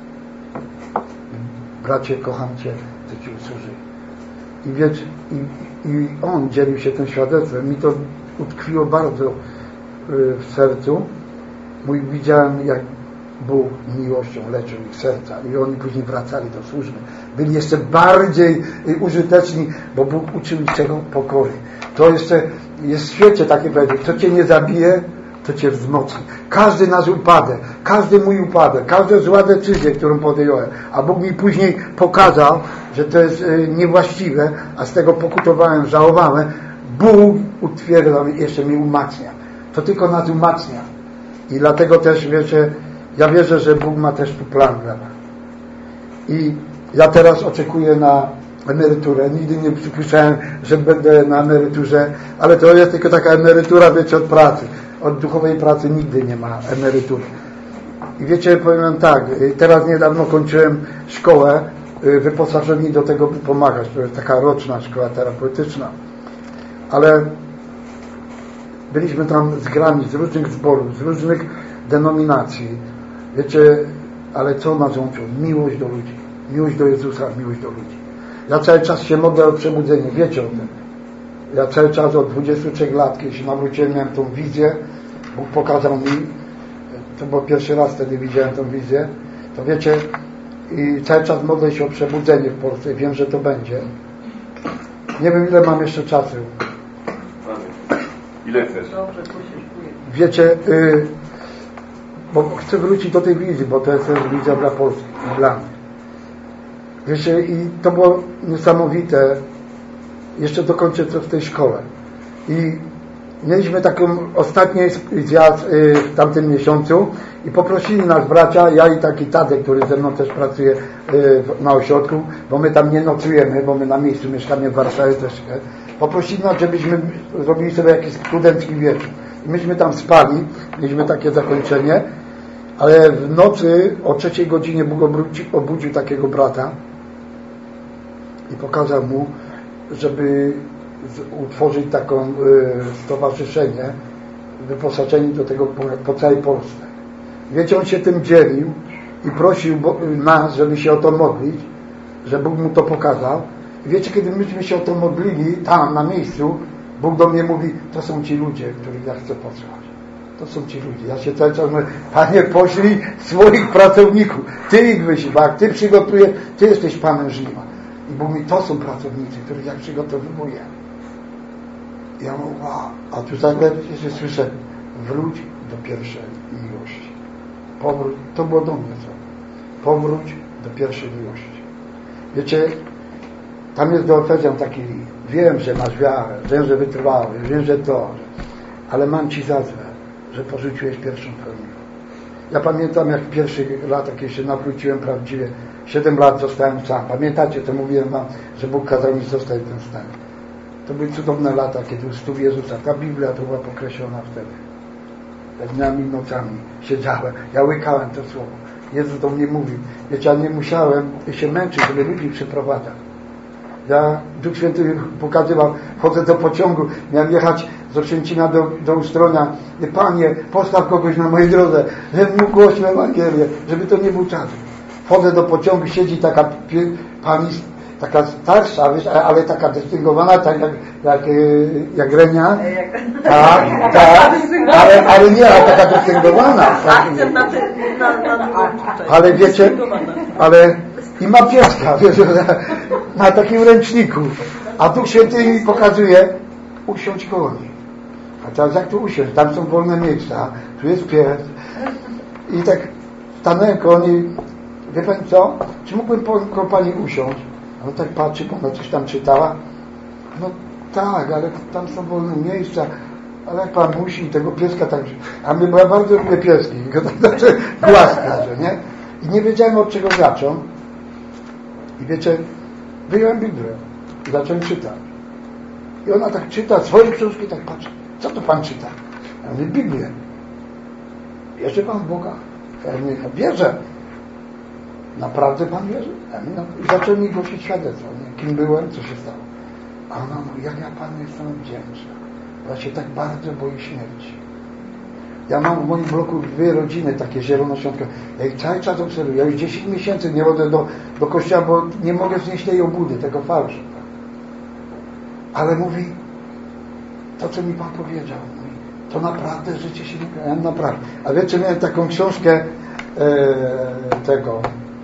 Bracie, kocham Cię, chcę Ci usłużyć. I wiecie, i, i on dzielił się tym świadectwem. Mi to utkwiło bardzo y, w sercu. Mój, widziałem, jak Bóg miłością leczył ich serca i oni później wracali do służby. Byli jeszcze bardziej użyteczni, bo Bóg uczył ich czego? Pokory. To jeszcze jest w świecie takie powiedzieć, co cię nie zabije, to cię wzmocni. Każdy nasz upadek, każdy mój upadek, każda zła decyzja, którą podjąłem, a Bóg mi później pokazał, że to jest niewłaściwe, a z tego pokutowałem, żałowałem, Bóg utwierdza i jeszcze mnie umacnia. To tylko nas umacnia. I dlatego też, wiecie, ja wierzę, że Bóg ma też tu plan dla nas. I ja teraz oczekuję na emeryturę. Nigdy nie przypuszczałem, że będę na emeryturze, ale to jest tylko taka emerytura, wiecie, od pracy. Od duchowej pracy nigdy nie ma emerytury. I wiecie, powiem tak, teraz niedawno kończyłem szkołę wyposażeni do tego, by pomagać. To jest taka roczna szkoła terapeutyczna. Ale byliśmy tam zgrani z różnych zborów, z różnych denominacji. Wiecie, ale co nas łączyło? Miłość do ludzi. Miłość do Jezusa, miłość do ludzi. Ja cały czas się modlę o przebudzenie. Wiecie o tym. Ja cały czas od dwudziestu trzech lat, kiedy się nawróciłem, miałem tą wizję. Bóg pokazał mi. To był pierwszy raz wtedy widziałem tą wizję. To wiecie, i cały czas modlę się o przebudzenie w Polsce i wiem, że to będzie. Nie wiem, ile mam jeszcze czasu. Ile chcesz? Wiecie, yy, bo chcę wrócić do tej wizji, bo to jest też wizja dla Polski, dla mnie. Wiecie, i to było niesamowite. Jeszcze dokończę to w tej szkole. I mieliśmy taką ostatni zjazd yy, w tamtym miesiącu i poprosili nas bracia, ja i taki Tadek, który ze mną też pracuje yy, na ośrodku, bo my tam nie nocujemy, bo my na miejscu mieszkamy w Warszawie też. Poprosili nas, żebyśmy zrobili sobie jakiś studencki wieczór. I myśmy tam spali, mieliśmy takie zakończenie, ale w nocy o trzeciej godzinie Bóg obudził, obudził takiego brata i pokazał mu, żeby utworzyć taką y, stowarzyszenie, wyposażenie do tego po, po całej Polsce. Wiecie, on się tym dzielił i prosił nas, żeby się o to modlić, że Bóg mu to pokazał. I wiecie, kiedy myśmy się o to modlili, tam, na miejscu, Bóg do mnie mówi, to są ci ludzie, których ja chcę posłać. To są ci ludzie. Ja się cały czas mówię, Panie, poślij swoich pracowników. Ty ich wyślij, bo jak Ty przygotujesz, Ty jesteś Panem żniwa. I Bóg mi, to są pracownicy, których ja przygotowuję. I ja mówię, wow. A tu nagle się słyszę, wróć do pierwszej miłości. Powróć, to było do mnie co? Powróć do pierwszej miłości. Wiecie, tam jest do Efezjan taki list. Wiem, że masz wiarę, wiem, że wytrwałeś, wiem, że to, ale mam Ci za złe, że porzuciłeś pierwszą Twoją miłość. Ja pamiętam, jak w pierwszych latach, kiedy się nawróciłem prawdziwie, siedem lat zostałem sam. Pamiętacie, to mówiłem wam, że Bóg kazał mi zostać w tym stanie. To były cudowne lata, kiedy u stóp Jezusa, ta Biblia to była pokreślona wtedy. Dniami, nocami siedziałem, ja łykałem to słowo. Jezus do mnie mówił. Wiecie, ja nie musiałem się męczyć, żeby ludzi przyprowadzać. Ja, Duch Święty pokazywał, wchodzę do pociągu, miałem jechać z Oświęcimia do, do Ustronia. Panie, postaw kogoś na mojej drodze, żebym mógł głosić Ewangelię, żeby to nie był czas. Wchodzę do pociągu, siedzi taka pani, taka starsza, wiesz, ale taka dystyngowana, tak jak, jak, jak Renia. Tak, tak, ale, ale nie, ale taka dystyngowana. Tak, ale wiecie, ale i ma pieska, wiesz, na takim ręczniku. A Duch Święty mi pokazuje, usiądź koło niej. A teraz jak tu usiąść? Tam są wolne miejsca, tu jest pies. I tak stanąłem koło niej, wie pani co? Czy mógłbym koło pani usiąść? A on tak patrzy, bo ona coś tam czytała. No tak, ale tam są wolne miejsca. Ale jak pan musi tego pieska tak... A mnie, bo ja bardzo lubię pieski. I go tak zacząłem głaskać, nie? I nie wiedziałem, od czego zaczął. I wiecie, wyjąłem Biblię i zacząłem czytać. I ona tak czyta swoje książki, tak patrzy. Co to pan czyta? Ja mówię, Biblię. Wierzy pan w Boga? Ja mówię, wierzę. Naprawdę pan wierzy? Ja mówię, no. I zacząłem mi głosić świadectwo. Nie? Kim byłem, co się stało. A ona mówi, jak ja panu jestem wdzięczna. Bo ja się tak bardzo boję śmierci. Ja mam w moim bloku dwie rodziny takie zielonoświątkowe. Ja ich cały czas obserwuję. Ja już dziesięć miesięcy nie chodzę do, do kościoła, bo nie mogę znieść tej obłudy, tego fałszu. Ale mówi, to co mi pan powiedział, mówi, to naprawdę życie się nie... Ja naprawdę. A wiecie, miałem taką książkę e, tego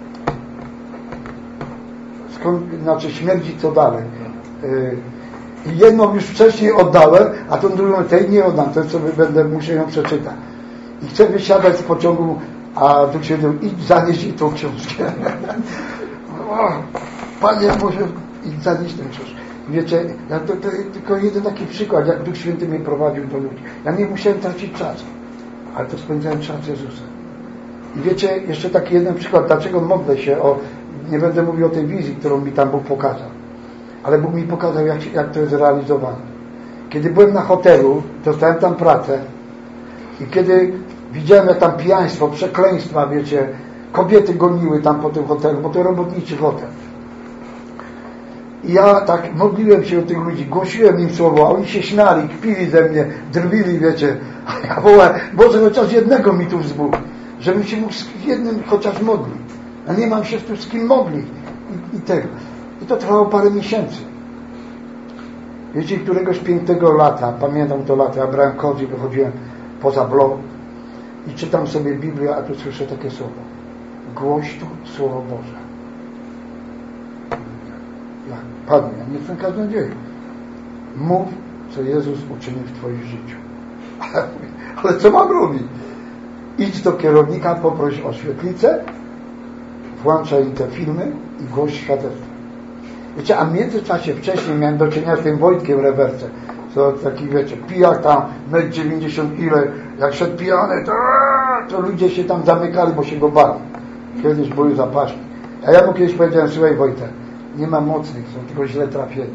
skąd, znaczy śmierdzi co dalej. I jedną już wcześniej oddałem, a tą drugą tej nie oddam, to sobie będę, muszę ją przeczytać. I chcę wysiadać z pociągu, a Duch Święty, idź zanieść i tą książkę. O, Panie, może idź zanieść tę książkę. Wiecie, ja to, to tylko jeden taki przykład, jak Duch Święty mnie prowadził do ludzi. Ja nie musiałem tracić czasu, ale to spędzałem czas z Jezusem. I wiecie, jeszcze taki jeden przykład, dlaczego modlę się o, nie będę mówił o tej wizji, którą mi tam Bóg pokazał, ale Bóg mi pokazał, jak, jak to jest realizowane. Kiedy byłem na hotelu, dostałem tam pracę i kiedy widziałem, jak tam pijaństwo, przekleństwa, wiecie, kobiety goniły tam po tym hotelu, bo to robotniczy hotel. I ja tak modliłem się o tych ludzi, głosiłem im słowo, a oni się śmiali, kpili ze mnie, drwili, wiecie. A ja wołałem, Boże, chociaż jednego mi tu wzbudź, żebym się mógł z jednym chociaż modlić. A nie mam się tu z kim modlić. I, i tego. I to trwało parę miesięcy. Wiecie, któregoś pięknego lata, pamiętam to lata, ja brałem kod i wychodziłem poza blok i czytam sobie Biblię, a tu słyszę takie słowo. Głoś tu Słowo Boże. Jak Panie, ja nie chcę kaznodzieju. Mów, co Jezus uczynił w Twoim życiu. Ale, ale co mam robić? Idź do kierownika, poproś o świetlicę, włączaj te filmy i głoś świadectwo. Wiecie, a w międzyczasie wcześniej miałem do czynienia z tym Wojtkiem Rewerce, co taki, wiecie, pijak tam, metr dziewięćdziesiąt ile, jak szedł pijany, to, to ludzie się tam zamykali, bo się go bali. Kiedyś były zapaśni. A ja mu kiedyś powiedziałem, słuchaj Wojtek, nie ma mocnych, są tylko źle trafieni.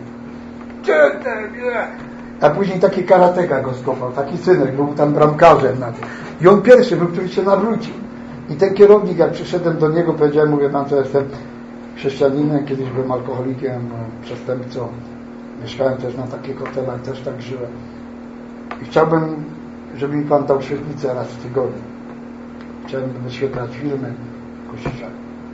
A później taki karateka go skopał, taki synek, był tam bramkarzem na tym. I on pierwszy był, który się nawrócił. I ten kierownik, jak przyszedłem do niego, powiedziałem, mówię, pan co, jestem chrześcijaninem, kiedyś byłem alkoholikiem, przestępcą. Mieszkałem też na takich hotelach, też tak żyłem. I chciałbym, żeby mi pan dał świetlicę raz w tygodniu. Chciałem wyświetlać filmy kościoła.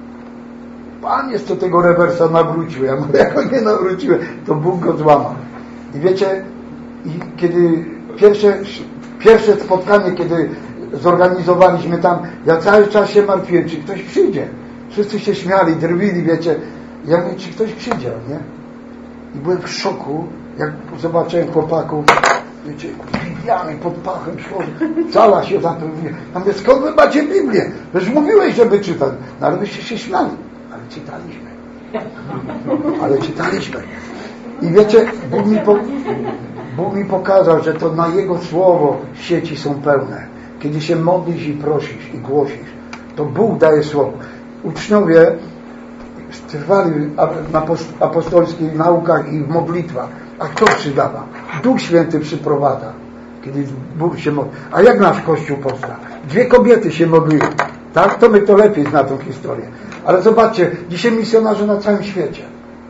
Pan jest, co tego rewersa nawrócił. Ja mówię, jak go nie nawróciłem, to Bóg go złamał. I wiecie, i kiedy pierwsze, pierwsze spotkanie, kiedy zorganizowaliśmy tam, ja cały czas się martwiłem, czy ktoś przyjdzie. Wszyscy się śmiali, drwili, wiecie. Ja mówię, czy ktoś przyjdzie, nie? I byłem w szoku, jak zobaczyłem chłopaków, wiecie, Bibliami pod pachem przychodzą, cała się zapełniła. Ja mówię, skąd wy macie Biblię? Już mówiłeś, żeby czytać. No ale byście się śmiali. Ale czytaliśmy. Ale czytaliśmy. I wiecie, Bóg mi, po, Bóg mi pokazał, że to na Jego słowo sieci są pełne. Kiedy się modlisz i prosisz i głosisz, to Bóg daje słowo. Uczniowie trwali na apostolskich naukach i w modlitwach. A kto przydawa? Duch Święty przyprowadza, kiedy Bóg się modli. A jak nasz Kościół powstał? Dwie kobiety się modliły. Tak? To my to lepiej zna tą historię. Ale zobaczcie, dzisiaj misjonarze na całym świecie.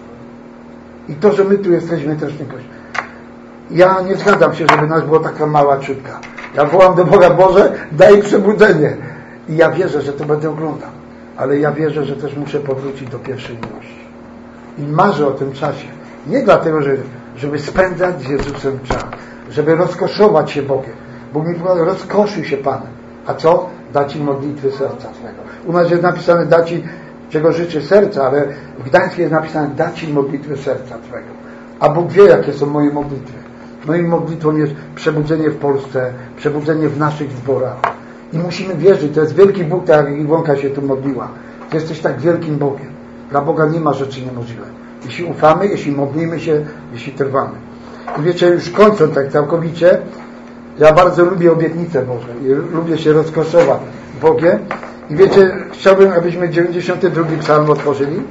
I to, że my tu jesteśmy, też nie Kościół. Ja nie zgadzam się, żeby nas była taka mała czutka. Ja wołam do Boga, Boże, daj przebudzenie. I ja wierzę, że to będę oglądał. Ale ja wierzę, że też muszę powrócić do pierwszej miłości. I marzę o tym czasie. Nie dlatego, że, żeby spędzać z Jezusem czas. Żeby rozkoszować się Bogiem. Bóg mi powiedział, rozkoszuj się Panem. A co? Da Ci modlitwy serca Twego. U nas jest napisane, da Ci, czego życzy serca, ale w Gdańsku jest napisane, da Ci modlitwy serca Twego. A Bóg wie, jakie są moje modlitwy. Moją modlitwą jest przebudzenie w Polsce, przebudzenie w naszych zborach. I musimy wierzyć, to jest wielki Bóg, tak jak Iwonka się tu modliła. Ty jesteś tak wielkim Bogiem. Dla Boga nie ma rzeczy niemożliwych. Jeśli ufamy, jeśli modlimy się, jeśli trwamy. I wiecie, już kończąc tak całkowicie, ja bardzo lubię obietnice Boże i lubię się rozkoszować Bogiem. I wiecie, chciałbym, abyśmy dziewięćdziesiąty drugi psalm otworzyli.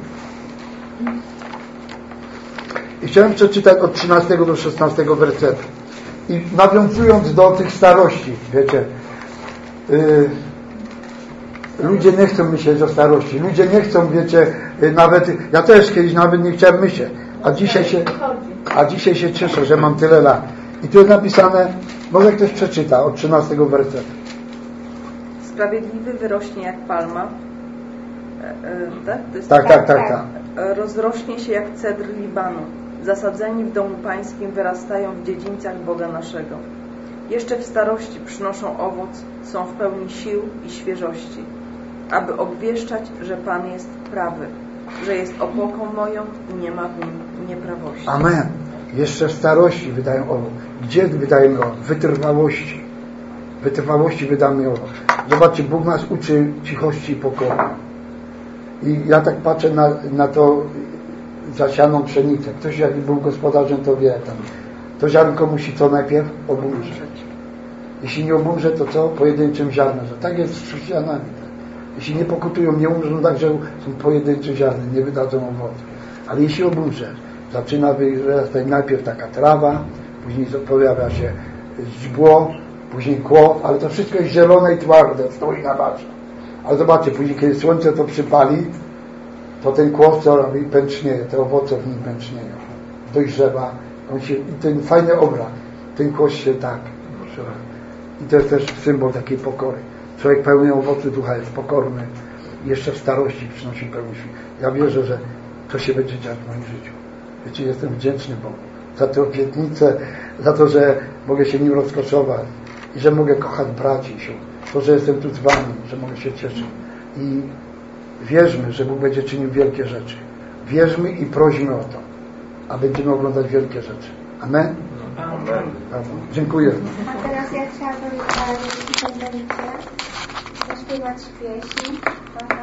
I chciałem przeczytać od trzynastego do szesnastego wersetu. I nawiązując do tych starości, wiecie, yy, ludzie nie chcą myśleć o starości. Ludzie nie chcą, wiecie, yy, nawet, ja też kiedyś nawet nie chciałem myśleć. A dzisiaj się, a dzisiaj się cieszę, że mam tyle lat. I tu jest napisane, może ktoś przeczyta od trzynastego wersetu. Sprawiedliwy wyrośnie jak palma. E, e, tak? To jest tak, tak, tak, tak. Rozrośnie się jak cedr Libanu. Zasadzeni w domu pańskim wyrastają w dziedzińcach Boga naszego. Jeszcze w starości przynoszą owoc, są w pełni sił i świeżości. aby obwieszczać, że Pan jest prawy, że jest opłoką moją i nie ma w nim nieprawości. Amen. Jeszcze w starości wydają owoc. Gdzie wydajemy owoc? Wytrwałości. Wytrwałości wydamy owoc. Zobaczcie, Bóg nas uczy cichości i pokoju. I ja tak patrzę na, na to zasianą pszenicę. Ktoś jak był gospodarzem, to wie tam. To ziarnko musi co najpierw obumrzeć. Jeśli nie obumrze, to co? Pojedynczym ziarnem. Tak jest z chrześcijanami. Jeśli nie pokutują, nie umrzą, także są pojedyncze ziarny, nie wydadzą owocu. Ale jeśli obumrze, zaczyna wyrastać najpierw taka trawa, później pojawia się źdźbło, później kłos, ale to wszystko jest zielone i twarde, stoi na baczne. Ale zobaczcie, później kiedy słońce to przypali, to ten kłos co robi? Pęcznieje, te owoce w nim pęcznieją. Dojrzewa. On się, i ten fajny obraz. Ten kłos się tak. I to jest też symbol takiej pokory. Człowiek pełny owocu ducha jest pokorny. Jeszcze w starości przynosi pełny świat. Ja wierzę, że to się będzie dziać w moim życiu. Wiecie, jestem wdzięczny Bogu za tę obietnicę, za to, że mogę się nim rozkoszować i że mogę kochać braci i sióstr. To, że jestem tu z wami, że mogę się cieszyć. I wierzmy, że Bóg będzie czynił wielkie rzeczy. Wierzmy i prośmy o to, a będziemy oglądać wielkie rzeczy. Amen? Amen. Dziękuję. A teraz ja chciałabym, jeśli pozwolicie, zaśpiewać pieśń.